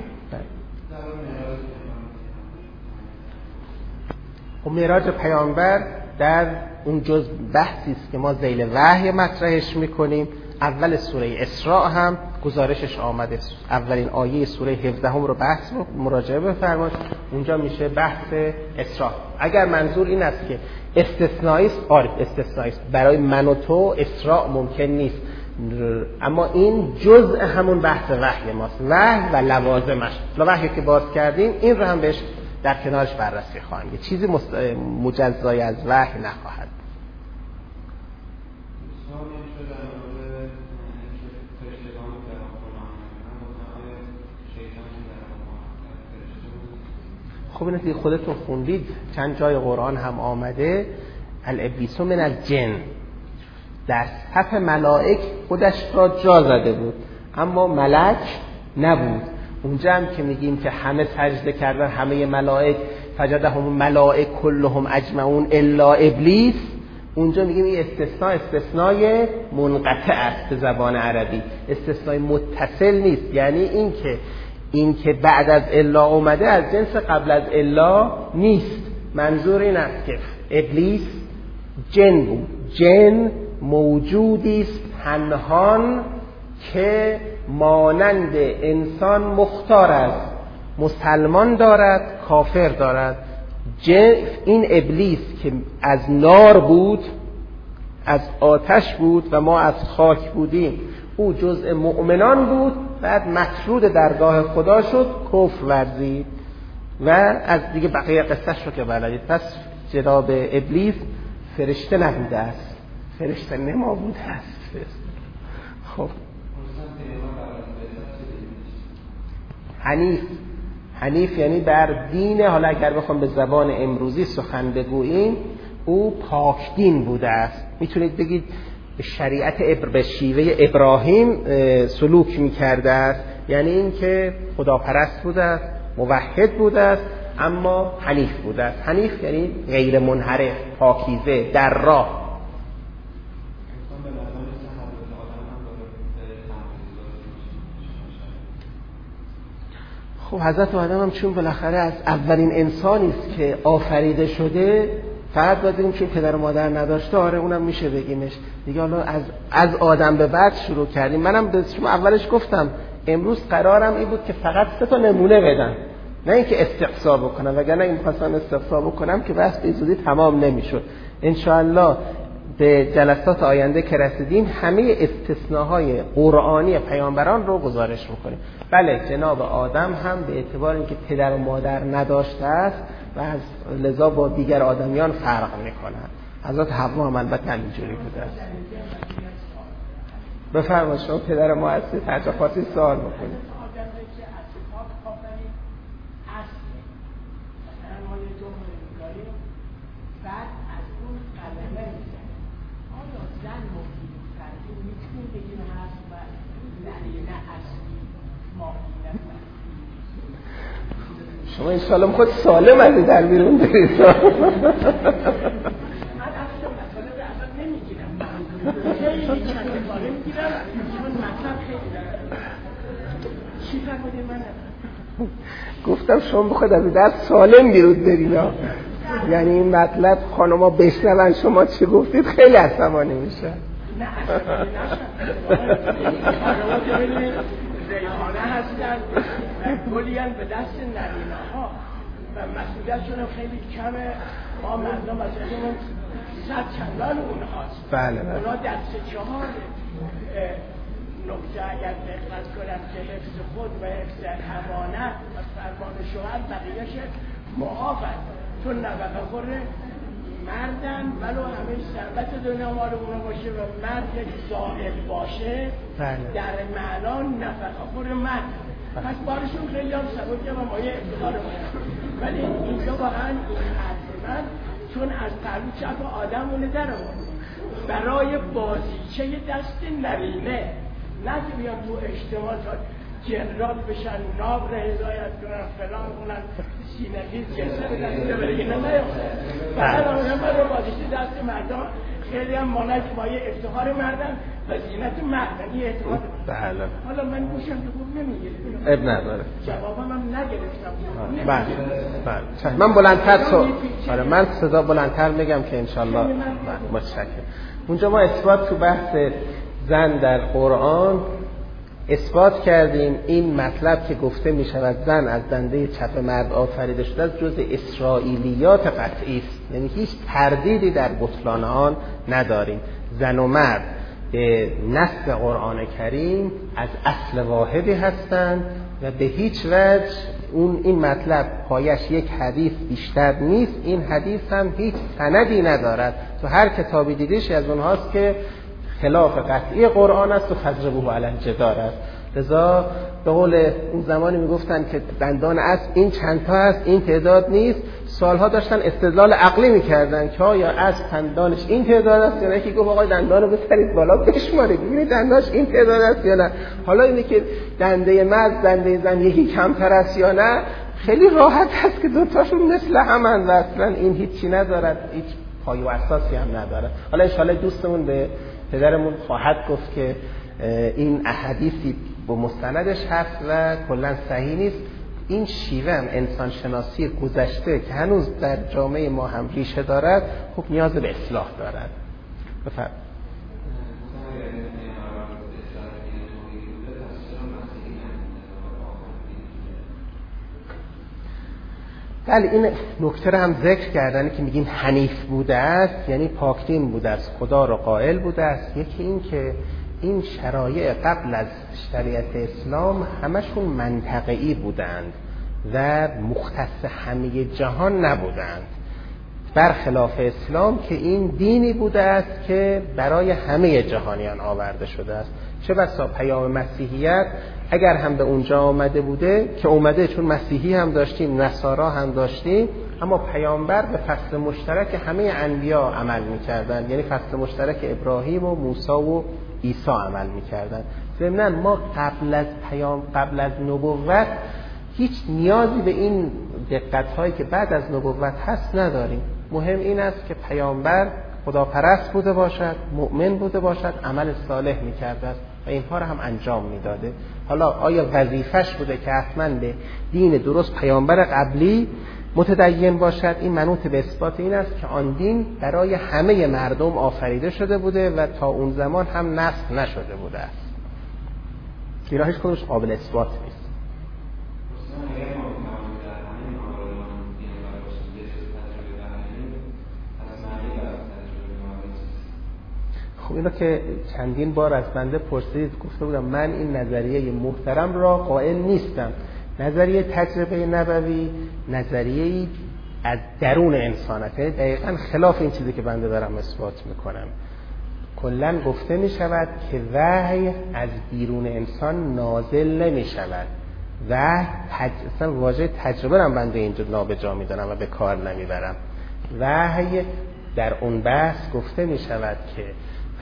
و معراج پیامبر در اون جزء بحثی است که ما ذیل وحی مطرحش میکنیم. اول سوره اسراء هم گزارشش آمده، اولین آیه سوره هفده هم رو بحث مراجعه بفرمایید، اونجا میشه بحث اسراء. اگر منظور این است که استثنایی است، آره استثنایی است، برای من و تو اسراء ممکن نیست، اما این جزء همون بحث وحی ماست، وحی و لوازمش. وحی که باز کردیم این رو هم بهش در کنارش بررسی خواهیم کرد، چیزی مست... مجزای از وحی نخواهد. خب این دیگه خودتون خوندید، چند جای قرآن هم آمده الابلیس من الجن، در صف ملائک خودش را جا زده بود اما ملک نبود. اونجا هم که میگیم که همه سجده کردن، همه ملائک، فجدهم ملائک کلهم اجمعون الا ابلیس، اونجا میگیم این استثناء استثنای منقطع است به زبان عربی، استثنای متصل نیست. یعنی این که این که بعد از الا اومده از جنس قبل از الا نیست. منظور این است که ابلیس جن بود، جن موجودی است پنهان که مانند انسان مختار است، مسلمان دارد، کافر دارد. جن این ابلیس که از نار بود، از آتش بود و ما از خاک بودیم، او جزء مؤمنان بود، بعد مطرود درگاه خدا شد، کفر ورزید و از دیگه بقیه قصهش رو که بلدید. پس جناب ابلیس فرشته نبوده است، فرشته نما بوده است. خب حنیف، حنیف یعنی بر دین، حالا اگر بخوام به زبان امروزی سخن بگوییم، او پاک دین بوده است. میتونید بگید به شریعت ابر به شیوه ابراهیم سلوک میکرده است، یعنی این که خداپرست بوده است، موحد بوده است، اما حنیف بوده است. حنیف یعنی غیر منحرف، پاکیزه، در راه. خب حضرت آدم هم چون بالاخره از اولین انسانی است که آفریده شده، فقط باید بگیم چون پدر و مادر نداشته، آره اونم میشه بگیمش دیگه. حالا از از آدم به بعد شروع کردیم. منم به شما اولش گفتم امروز قرارم این بود که فقط سه تا نمونه بدم، نه اینکه استقصا بکنم، وگرنه این خواستم استقصا بکنم که بس به زودی تمام نمیشد. ان شاء الله به جلسات آینده که رسیدیم همه استثناهای قرآنی پیامبران رو گزارش میکنیم. بله جناب آدم هم به اعتبار اینکه پدر و مادر نداشته است و از لذا با دیگر آدمیان فرق میکنند. حضرت حوا هم البته همینجوری بوده است. بفرمایید شما پدر ما هستید، هر جا خواستید سوال بکنید. زن مفید کردیم میتونیم بگیم هست و نرینه اصلی ماهیت شما انشاءالله خود سالم از در بیرون برید. من اصلا مسئله به اصلا نمیگیرم، خیلی چند باره میگیرم چون مطلب خیلی دارم. چی فرمودید من؟ گفتم شما بخواید از در سالم بیرون برید، یعنی این مطلب خانوما بشنون شما چی گفتید خیلی عصبانی میشه. نه عصبانی نشن، خانوما که ببینید ریحانه هستن و گلیان به دست نرینه ها و مسئولیتشون خیلی کمه. ما مردم مسئولیتمون صد چندان اونهاست. بله بله. اونا دست چهار نکته اگر دقت کنم که حفظ خود و حفظ حوانت و فرمان شوهر بقیهش معاف هست، چون نفقه خور مردن ولو همه ثروت دنیا مال اونا باشه و مرد یک زائل باشه بله. در معنا نفقه خور مرد، پس بارشون خیلی هم سبکه و مایه افتخار باشه. ولی اینجا واقعا این حرف من چون از پهلو چپ آدمونه در آورد برای بازیچه دست نرینه، نه که بیان تو اجتماع تا جنرال بشن، ناب را هدایت کنن، فلان کنن، سینگیز جلسه بدن، برای اینا نیافتن. فقط آنها برای بازیچه دست مردم خیلی هم مانک مایه افتخار مردن و زینت مردن، یه اعتماد. بله. حالا من گوشم که خوب نمیگیره. اب نداره. جوابم هم نگرفتم. بله. بله. من بلندتر سو. آره من صدا بلندتر میگم که انشالله متشکرم. اونجا ما اثبات تو بحث زن در قرآن اثبات کردیم این مطلب که گفته می شود زن از دنده چپ مرد آفریده شده است جز اسرائیلیات قطعی است، یعنی هیچ تردیدی در بطلان آن نداریم. زن و مرد به نص قرآن کریم از اصل واحدی هستند و به هیچ وجه اون این مطلب پایش یک حدیث بیشتر نیست. این حدیث هم هیچ سندی ندارد، تو هر کتابی دیدیش از اونهاست که خلاف قطعی قرآن است و فضربوه علی الجدار است. لذا به قول اون زمانی میگفتن که دندان اسب این چند تا هست، این تعداد نیست. سالها داشتن استدلال عقلی میکردن که آیا اسب دندانش این تعداد است یا نه. یکی گفت آقا دندانو بسرید بالا بشمارید ببینید دندانش این تعداد است یا نه. حالا اینه که دنده مرد دنده زن یکی کمتر است یا نه، خیلی راحت است که دو تاشون مثل همند و اصلا این هیچی ندارد، هیچ پای و اساسی هم نداره. حالا ان شاءالله دوستمون به پدرمون خواهد گفت که این احادیثی با مستندش هست و کلا صحیح نیست. این شیوه هم انسان شناسی گذشته که هنوز در جامعه ما هم ریشه دارد خوب نیاز به اصلاح دارد. بفرمایید. بله این نکته رو هم ذکر کردن که میگیم حنیف بوده است، یعنی پاکدین بوده است، خدا رو قائل بوده است. یکی این که این شرایع قبل از شریعت اسلام همشون منطقه‌ای بودند و مختص همه جهان نبودند، برخلاف اسلام که این دینی بوده است که برای همه جهانیان آورده شده است. چه بسا پیام مسیحیت اگر هم به اونجا آمده بوده که اومده، چون مسیحی هم داشتیم نصارا هم داشتیم، اما پیامبر به فصل مشترک همه انبیا عمل می‌کردند، یعنی فصل مشترک ابراهیم و موسی و عیسی عمل می‌کردند. ضمناً ما قبل از پیام قبل از نبوت هیچ نیازی به این دقت‌هایی که بعد از نبوت هست نداریم. مهم این است که پیامبر خداپرست بوده باشد، مؤمن بوده باشد، عمل صالح می‌کرده است و اینها رو هم انجام میداده. حالا آیا وظیفش بوده که حتما به دین درست پیامبر قبلی متدین باشد؟ این منوط به اثبات این است که آن دین برای همه مردم آفریده شده بوده و تا اون زمان هم نسخ نشده بوده است. اینا هیچ کدومش قابل اثبات نیست. خب اینا که چندین بار از بنده پرسید، گفته بودم من این نظریه محترم را قائل نیستم. نظریه تجربه نبوی نظریه‌ای از درون انسانته، دقیقاً خلاف این چیزی که بنده دارم اثبات میکنم. کلاً گفته میشود که وحی از بیرون انسان نازل نمیشود. وحی تج... اصلا واژه تجربه هم بنده اینجا نابجا میدانم و به کار نمیبرم. وحی در اون بحث گفته میشود که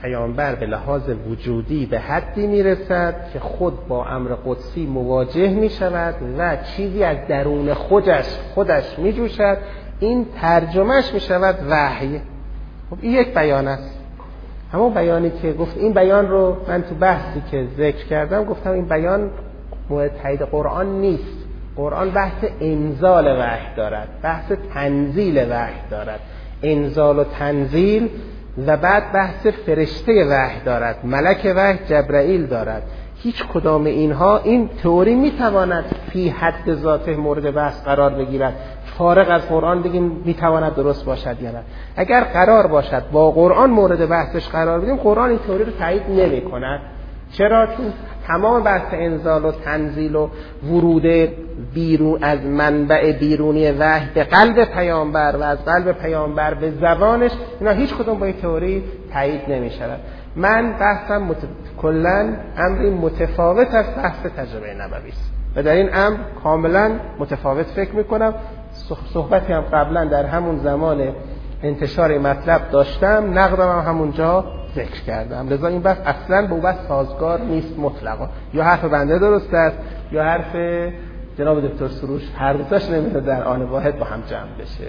پیامبر به لحاظ وجودی به حدی میرسد که خود با امر قدسی مواجه میشود و چیزی از درون خودش خودش میجوشد، این ترجمهش میشود وحی. خب این یک بیان است. همون بیانی که گفت، این بیان رو من تو بحثی که ذکر کردم گفتم این بیان مورد تایید قرآن نیست. قرآن بحث انزال وحی دارد، بحث تنزیل وحی دارد، انزال و تنزیل، و بعد بحث فرشته وحی دارد، ملک وحی جبرائیل دارد. هیچ کدام اینها، این تئوری میتواند فی حد ذاته مورد بحث قرار بگیرد، فارغ از قرآن بگیم میتواند درست باشد یا نه. اگر قرار باشد با قرآن مورد بحثش قرار بدیم، قرآن این تئوری رو تایید نمی کند. چرا؟ چون تمام بحث انزال و تنزیل و ورود بیرون از منبع بیرونی وحی به قلب پیامبر و از قلب پیامبر به زبانش، اینا هیچ کدوم با این تئوری تایید نمی شود. من بحثم مت... کلاً امری متفاوت از بحث تجربه نبوی است و در این امر کاملا متفاوت فکر میکنم. صحبتی هم قبلا در همون زمان انتشار این مطلب داشتم، نقدم هم همونجا ذکر کردم. لذا این بحث اصلا با بحث سازگار نیست مطلقا. یا حرف بنده درست است یا حرف جناب دکتر سروش، هر دو تاش نمیتونه در آن واحد با هم جمع بشه.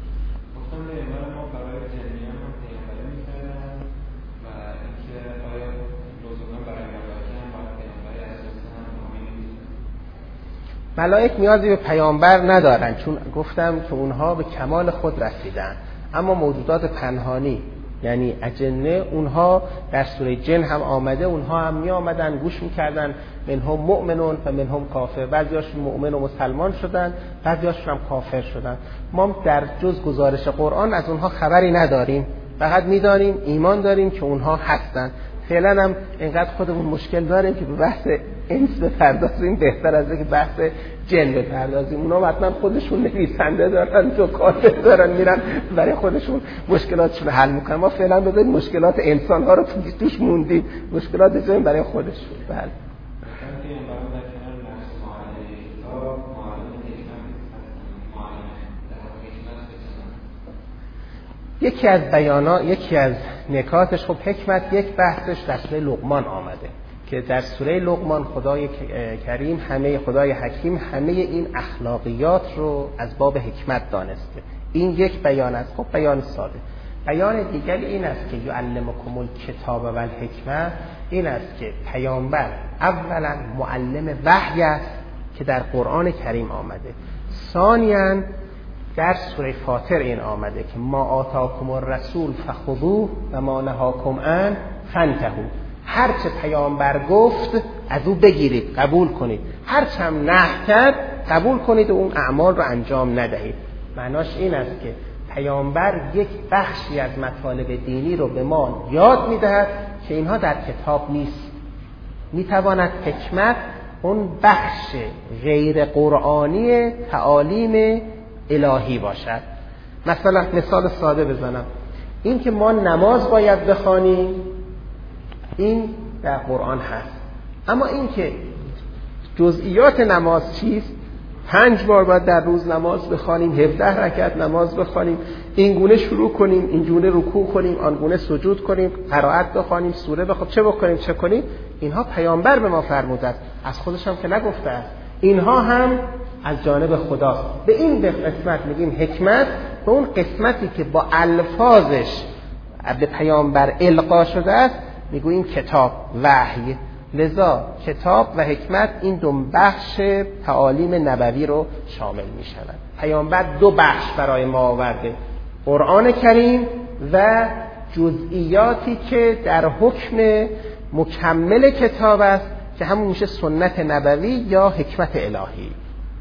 ملائک نیازی به پیامبر ندارن، چون گفتم که اونها به کمال خود رسیدن. اما موجودات پنهانی یعنی اجنه، اونها در سوره جن هم آمده، اونها هم می آمدن گوش می کردن، منهم مؤمنون و منهم کافر. بعضیاشون مؤمن و مسلمان شدن، بعضیاشون هم کافر شدن. ما در جز گزارش قرآن از اونها خبری نداریم، فقط می دانیم ایمان داریم که اونها هستن. فعلا هم اینقدر خودمون مشکل داریم که به بحث انس بپردازیم بهتر از اینکه بحث جن بپردازیم. اونا حتما خودشون نویسنده دارن، تو کاتب دارن، میرن برای خودشون مشکلاتشون حل میکنن. ما فعلا بذاریم مشکلات انسان ها رو توش موندیم، مشکلات جن برای خودشون. بله. یکی از بیانا، یکی از نکاتش، خب حکمت یک بحثش در سوره لقمان آمده که در سوره لقمان خدای کریم، همه خدای حکیم همه این اخلاقیات رو از باب حکمت دانسته. این یک بیان است. خب بیان ساده. بیان دیگری این است که یعلمکم الکتاب و الحکمه، این است که پیامبر اولا معلم وحی است که در قرآن کریم آمده. ثانیاً در سوره فاطر این آمده که ما آتاکم الرسول فخذوه و ما نهاکم عنه فانتهوا. هر چه پیامبر گفت از او بگیرید، قبول کنید. هر چه هم نهی کرد قبول کنید و اون اعمال رو انجام ندهید. معناش این است که پیامبر یک بخشی از مطالب دینی رو به ما یاد میدهد که اینها در کتاب نیست. میتواند حکمت اون بخش غیر قرآنی تعالیم الهی باشد. مثلا مثال ساده بزنم، این که ما نماز باید بخوانیم این در قرآن هست، اما این که جزئیات نماز چیست، پنج بار باید در روز نماز بخوانیم، هفده رکعت نماز بخوانیم، این گونه شروع کنیم، این گونه رکوع کنیم، آن گونه سجود کنیم، قرائت بخوانیم، سوره بخوانیم، چه بکنیم چه کنیم، اینها پیامبر به ما فرموده است، از خودش هم که نگفته است. اینها هم از جانب خداست. به این قسمت میگیم حکمت، به اون قسمتی که با الفاظش به پیامبر القا شده است میگوییم کتاب، وحی. لذا کتاب و حکمت این دو بخش تعالیم نبوی رو شامل میشوند. پیامبر دو بخش برای ما آورده، قرآن کریم و جزئیاتی که در حکم مکمل کتاب است که همون میشه سنت نبوی یا حکمت الهی.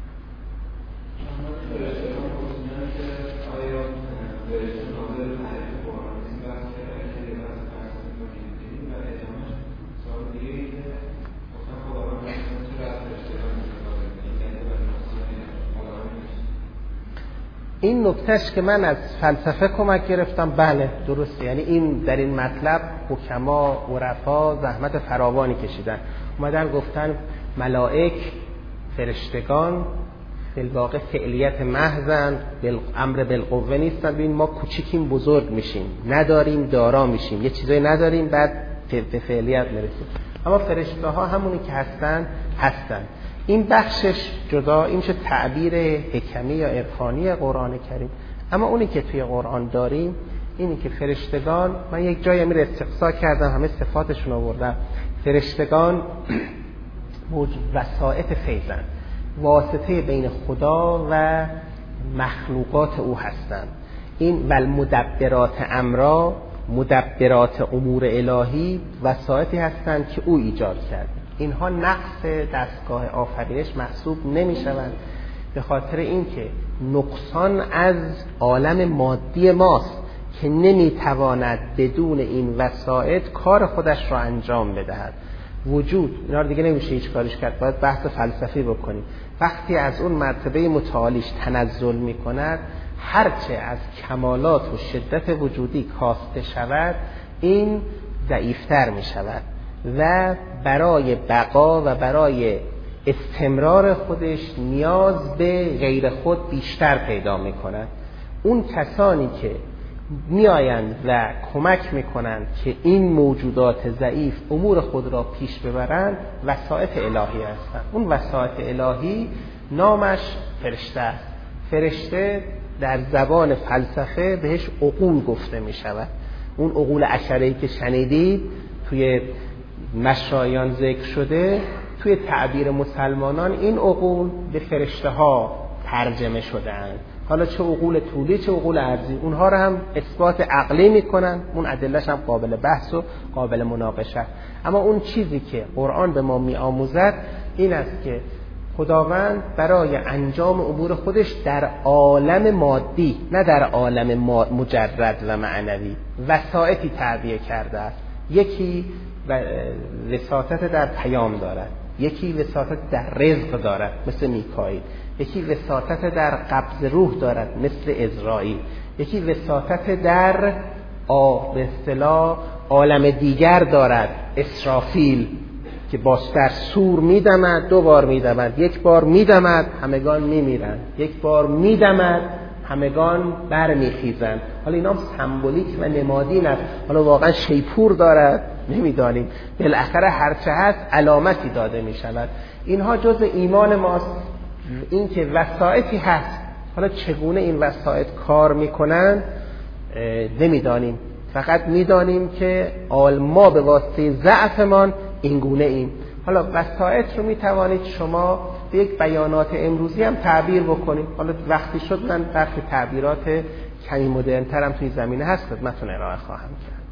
این نکتهش که من از فلسفه کمک گرفتم، بله درسته، یعنی این در این مطلب حکما، عرفا زحمت فراوانی کشیدن، اومدن گفتن ملائک، فرشتگان در واقع فعلیت محضن، امر بالقوه نیستن. ببین ما کوچیکیم بزرگ میشیم، نداریم دارا میشیم، یه چیزایی نداریم بعد به فعلیت میرسیم. اما فرشته ها همونی که هستن هستن. این بخشش جدا، این میشه تعبیر حکمی یا عرفانی قرآن کریم. اما اونی که توی قرآن داریم اینی که فرشتگان، من یک جایی امیر استقصا کردم همه صفاتشون آوردم، فرشتگان وسائط فیضن، واسطه بین خدا و مخلوقات او هستند. این والمدبرات امرا، مدبرات امور الهی وسائطی هستند که او ایجاد کرده. اینها نقص دستگاه آفرینش محسوب نمی شوند، به خاطر اینکه نقصان از عالم مادی ماست که نمی تواند بدون این وسائط کار خودش را انجام بدهد. وجود اینا رو دیگه نمیشه هیچ کارش کرد، باید بحث فلسفی بکنیم. وقتی از اون مرتبه متعالیش تنزل می کند، هرچه از کمالات و شدت وجودی کاسته شود این ضعیفتر می شود و برای بقا و برای استمرار خودش نیاز به غیر خود بیشتر پیدا می کند. اون کسانی که میآیند و کمک میکنند که این موجودات ضعیف امور خود را پیش ببرند وسائط الهی هستند. اون وسائط الهی نامش فرشته است. فرشته در زبان فلسفه بهش عقول گفته می شود. اون عقول عشره‌ای که شنیدید توی مشایان ذکر شده، توی تعبیر مسلمانان این عقول به فرشته ها ترجمه شده‌اند. حالا چه عقول طولی چه عقول عرضی، اونها رو هم اثبات عقلی میکنن، اون ادله‌اش هم قابل بحث و قابل مناقشه. اما اون چیزی که قرآن به ما میآموزد این است که خداوند برای انجام امور خودش در عالم مادی، نه در عالم مجرد و معنوی، وسائطی تعبیه کرده است. یکی وساطت در پیام دارد، یکی وساطت در رزق دارد مثل میکائیل، یکی وساطت در قبض روح دارد مثل عزرائیل، یکی وساطت در به اصطلاح عالم دیگر دارد اسرافیل که باز در سور میدمد، دو بار میدمد، یک بار میدمد همگان میمیرند، یک بار میدمد همگان برمیخیزند. حالا اینا سمبولیک و نمادین است، حالا واقعا شیپور دارد نمیدانیم، بالاخره هرچه هست علامتی داده میشود. اینها جز ایمان ماست، این که وسائطی هست. حالا چگونه این وسائط کار میکنن نمیدانیم، فقط میدانیم که ما به واسطه ضعفمان اینگونه ایم. حالا وسائط رو میتوانید شما به یک بیانات امروزی هم تعبیر بکنید. حالا وقتی شد من برخی تعبیرات کمی مدرن ترم توی زمینه هست خدمتتون ارائه خواهم کرد.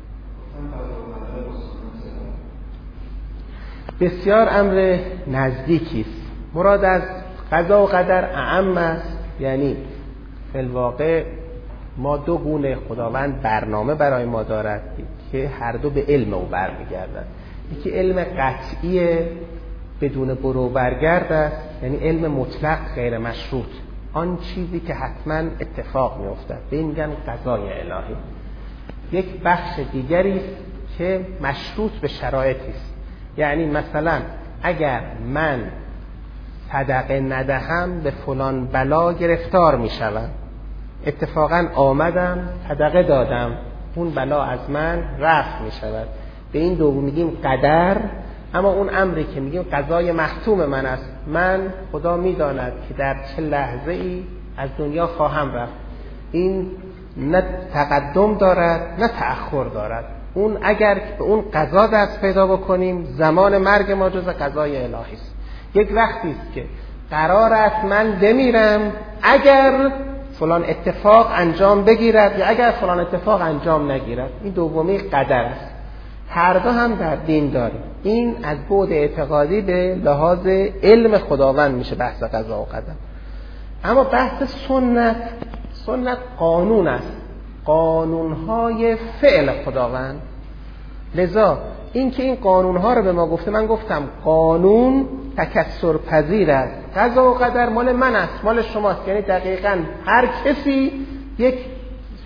بسیار امر نزدیکی است. مراد از قضا و قدر اعم است، یعنی فی الواقع ما دو گونه خداوند برنامه برای ما دارد که هر دو به علم او برمیگردد. یکی علم قطعی بدون برو برگرد است، یعنی علم مطلق غیر مشروط، آن چیزی که حتما اتفاق میافتد، به این میگن قضای الهی. یک بخش دیگری است که مشروط به شرایطی است، یعنی مثلا اگر من صدقه ندهم به فلان بلا گرفتار میشوم، اتفاقا آمدم صدقه دادم اون بلا از من رفع میشود. به این دو میگیم قدر. اما اون امری که میگیم قضای محتوم من است، من خدا میداند که در چه لحظه ای از دنیا خواهم رفت. این نه تقدم دارد نه تأخر دارد. اون اگر به اون قضا دست پیدا بکنیم زمان مرگ ما جز قضای الهی است. یک وقتی است که قرار است من بمیرم اگر فلان اتفاق انجام بگیرد یا اگر فلان اتفاق انجام نگیرد. این دومی قدر است. هر دو هم در دین داریم. این از بعد اعتقادی به لحاظ علم خداوند میشه بحث قضا و قدر. اما بحث سنت، سنت قانون است، قانونهای فعل خداوند. لذا این که این قانونها رو به ما گفته، من گفتم قانون تکثر پذیر است، قضا و قدر مال من است مال شماست. یعنی دقیقاً هر کسی یک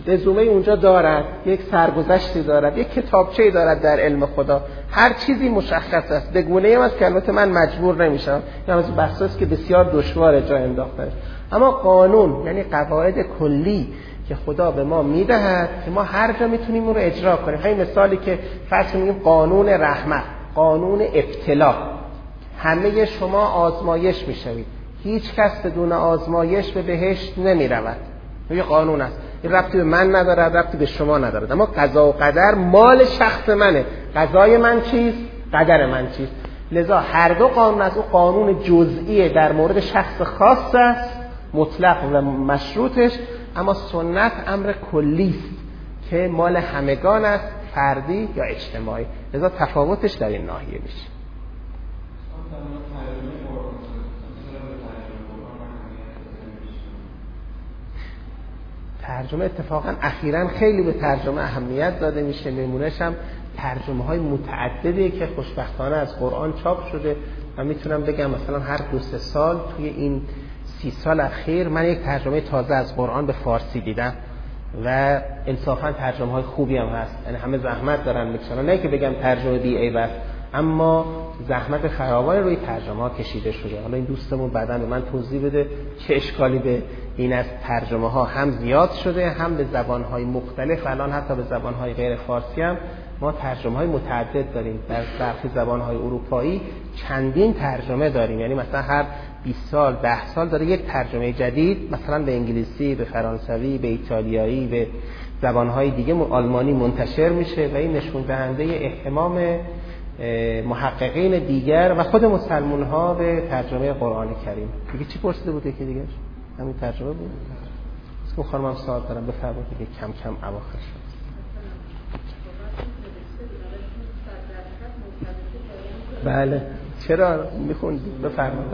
رزومه اونجا دارد، یک سرگذشتی دارد، یک کتابچه‌ای دارد در علم خدا، هر چیزی مشخص است. به گونه‌ای است که البته من مجبور نمیشم، این از بحثی است که بسیار دشواره جا انداختنش. اما قانون یعنی قواعد کلی که خدا به ما میدهد که ما هر جا میتونیم اون رو اجرا کنیم. همین مثالی که فرض میگیم قانون رحمت، قانون ابتلا، همه شما آزمایش میشوید، هیچ کس بدون آزمایش به بهشت نمیرود. این قانون است، این ربطی به من ندارد، ربطی به شما ندارد. اما قضا و قدر مال شخص منه، قضای من چیست، قدر من چیست. لذا هر دو قانون از اون قانون جزئی در مورد شخص خاص است، مطلق و مشروطش، اما سنت امر کلی است که مال همگان است، فردی یا اجتماعی. لذا تفاوتش در این ناحیه میشه. ترجمه اتفاقا اخیراً خیلی به ترجمه اهمیت داده میشه. نمونهش هم ترجمه های متعددی که خوشبختانه از قرآن چاپ شده. من میتونم بگم مثلا هر دو سه سال توی این سی سال اخیر من یک ترجمه تازه از قرآن به فارسی دیدم و انصافاً ترجمه های خوبی هم هست. یعنی همه زحمت دارن میکشن، نه که بگم ترجمه بی عیب است، اما زحمت فراوان روی ترجمه ها کشیده شده. حالا این دوستمون بعداً به من توضیح بده چه اشکالی به این از ترجمه ها هم زیاد شده، هم به زبان های مختلف، الان حتی به زبان های غیر فارسی هم ما ترجمه های متعدد داریم. در برخی زبان های اروپایی چندین ترجمه داریم، یعنی مثلا هر بیست سال ده سال داره یک ترجمه جدید، مثلا به انگلیسی، به فرانسوی، به ایتالیایی، به زبان های دیگه، آلمانی منتشر میشه و این نشون دهنده اهتمام محققین دیگر و خود مسلمان ها به ترجمه قرآن کریم. دیگه چی پرسیده بود یکی دیگه؟ همین ترجمه بود. از که خانم هم سوال دارم بفرمایید که کم کم اواخر شد. بله چرا میخوندید؟ بفرمایید.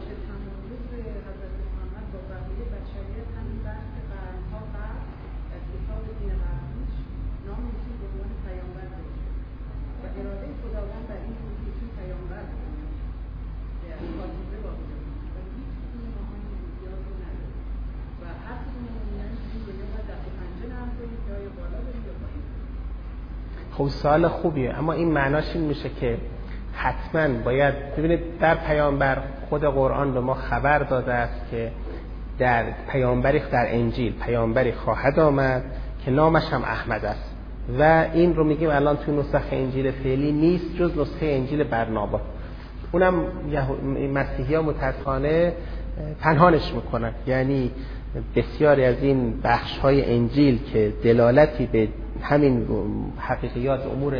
خب سوال خوبیه، اما این معناش این میشه که حتما باید ببینید در پیامبر خود قرآن به ما خبر داده است که در پیامبری در انجیل پیامبری خواهد آمد که نامش هم احمد است و این رو میگیم الان توی نسخه انجیل فعلی نیست جز نسخه انجیل برنابا. اونم مسیحی ها متاسفانه پنهانش میکنن، یعنی بسیاری از این بخش های انجیل که دلالتی به همین حقیقیات امور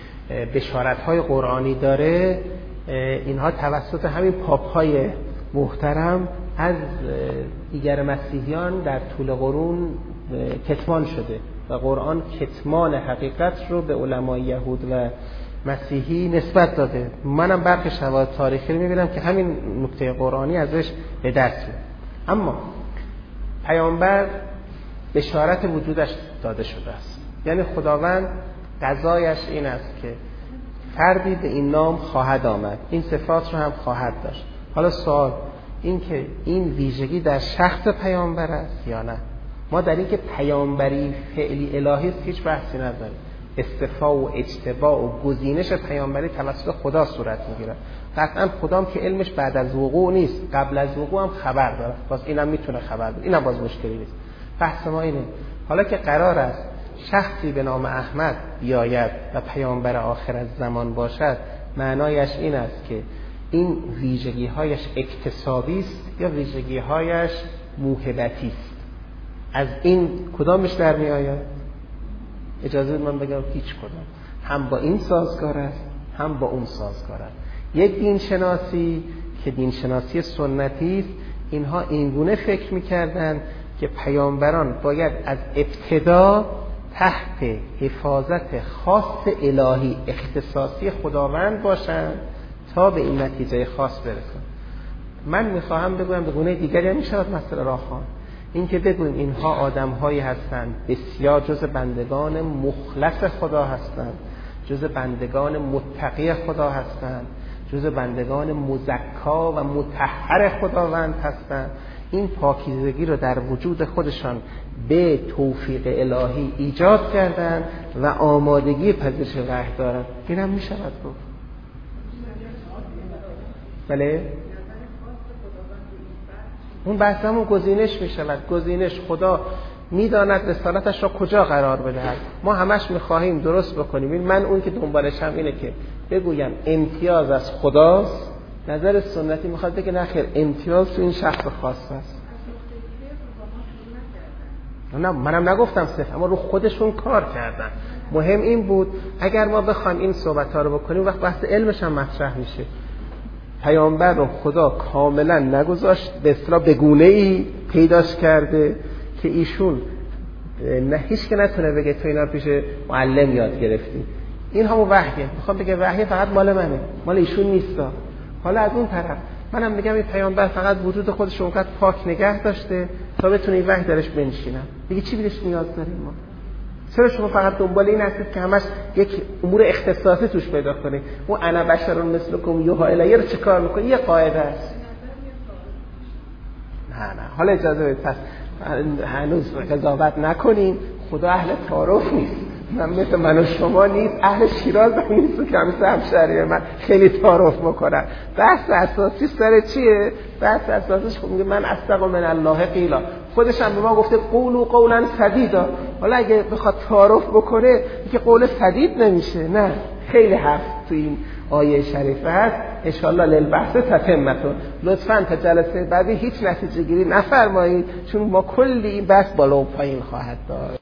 بشارت های قرآنی داره، اینها توسط همین پاپ های محترم از دیگر مسیحیان در طول قرون کتمان شده و قرآن کتمان حقیقت رو به علمای یهود و مسیحی نسبت داده. منم برخی شواهد تاریخی رو میبینم که همین نکته قرآنی ازش به دست میاد. اما پیامبر بشارت وجودش داده شده است، یعنی خداوند قضایش این است که فردی به این نام خواهد آمد، این صفات رو هم خواهد داشت. حالا سوال این که این ویژگی در شخص پیامبر است یا نه؟ ما در این که پیامبری فعلی الهی است هیچ بحثی نداریم. استفا و اجتبا و گزینش پیامبری توسط خدا صورت میگیره. قطعا خدام که علمش بعد از وقوع نیست، قبل از وقوع هم خبر داره، باز اینم میتونه خبر بده، اینم باز مشکلی نیست. بحث ما اینه حالا که قرار است شخصی به نام احمد بیاید و پیامبر آخر از زمان باشد، معنایش این است که این ویژگی هایش اکتسابی است یا ویژگی هایش موهبتی است. از این کدامش در می آید؟ اجازه من بگم هیچ کدام، هم با این سازگار است هم با اون سازگار است. یک دین شناسی که دین شناسی سنتی است، اینها اینگونه فکر می‌کردند که پیامبران باید از ابتدا تحت حفاظت خاص الهی اختصاصی خداوند باشند تا به این نتیجه خاص برسند. من میخواهم بگویم به گونه دیگری هم میشود مسئله را خواهد این که بگویم اینها آدم‌هایی هستند بسیار جز بندگان مخلص خدا هستند، جز بندگان متقی خدا هستند، جز بندگان مزکا و مطهر خداوند هستند، این پاکیزگی رو در وجود خودشان به توفیق الهی ایجاد کردن و آمادگی پذیرش وحی دارن. این هم می شود گفت. بله؟ اون بحث همون گزینش می شود. گزینش خدا میداند رسالتش را کجا قرار بدهد. ما همش میخواهیم درست بکنیم. این من اون که دنبالش هم اینه که بگویم امتیاز از خداست. نظر سنتی میخواد بگه نه خیر، امتیاز تو این شخص خاص است. نه منم نگفتم صفر، اما رو خودشون کار کردن. مهم این بود اگر ما بخوایم این صحبت ها رو بکنیم وقت بحث علمش هم مطرح میشه. پیامبر رو خدا کاملا نگذاشت، به اصطلاح به گونه‌ای پیداش کرده که ایشون نه هیچ که نتونه بگه تو اینا رو پیش معلم یاد گرفتی. این همون وحیه. میخوام بگه وحی فقط مال منه، مال ایشون نیستا. حالا از اون طرف منم میگم این پیامبر فقط وجود خودش اونقدر پاک نگه داشته تا بتونه این وحی درش بنشینه. دیگه چی بهش نیاز داریم ما؟ چرا شما فقط دنبال این هستید که همش یک امور اختصاصی توش پیدا کنید؟ اون انا بشر مثلکم یوحی الی رو چه کار میکنه؟ یه قاعده است. نه نه حالا اجازه بدید، پس هنوز قضاوت نکنیم. خدا اهل تعارف نیست. من مثل من و شما نیست، اهل شیراز هم نیست که همیشه همشهری من خیلی تعارف میکنن. بحث اساسی سر چیه؟ بحث اساسیش خب میگه من اصدق من الله قیلا. خودش هم به ما گفته قولوا قولا سدیدا. حالا اگه بخواد تعارف بکنه که قول سدید نمیشه. نه، خیلی حرف تو این آیه شریفه هست. ان شاء الله للبحث تتمتون. لطفاً تا جلسه بعدی هیچ نتیجه گیری نفرمایید، چون ما کلی این بحث بالا و پایین خواهد داشت.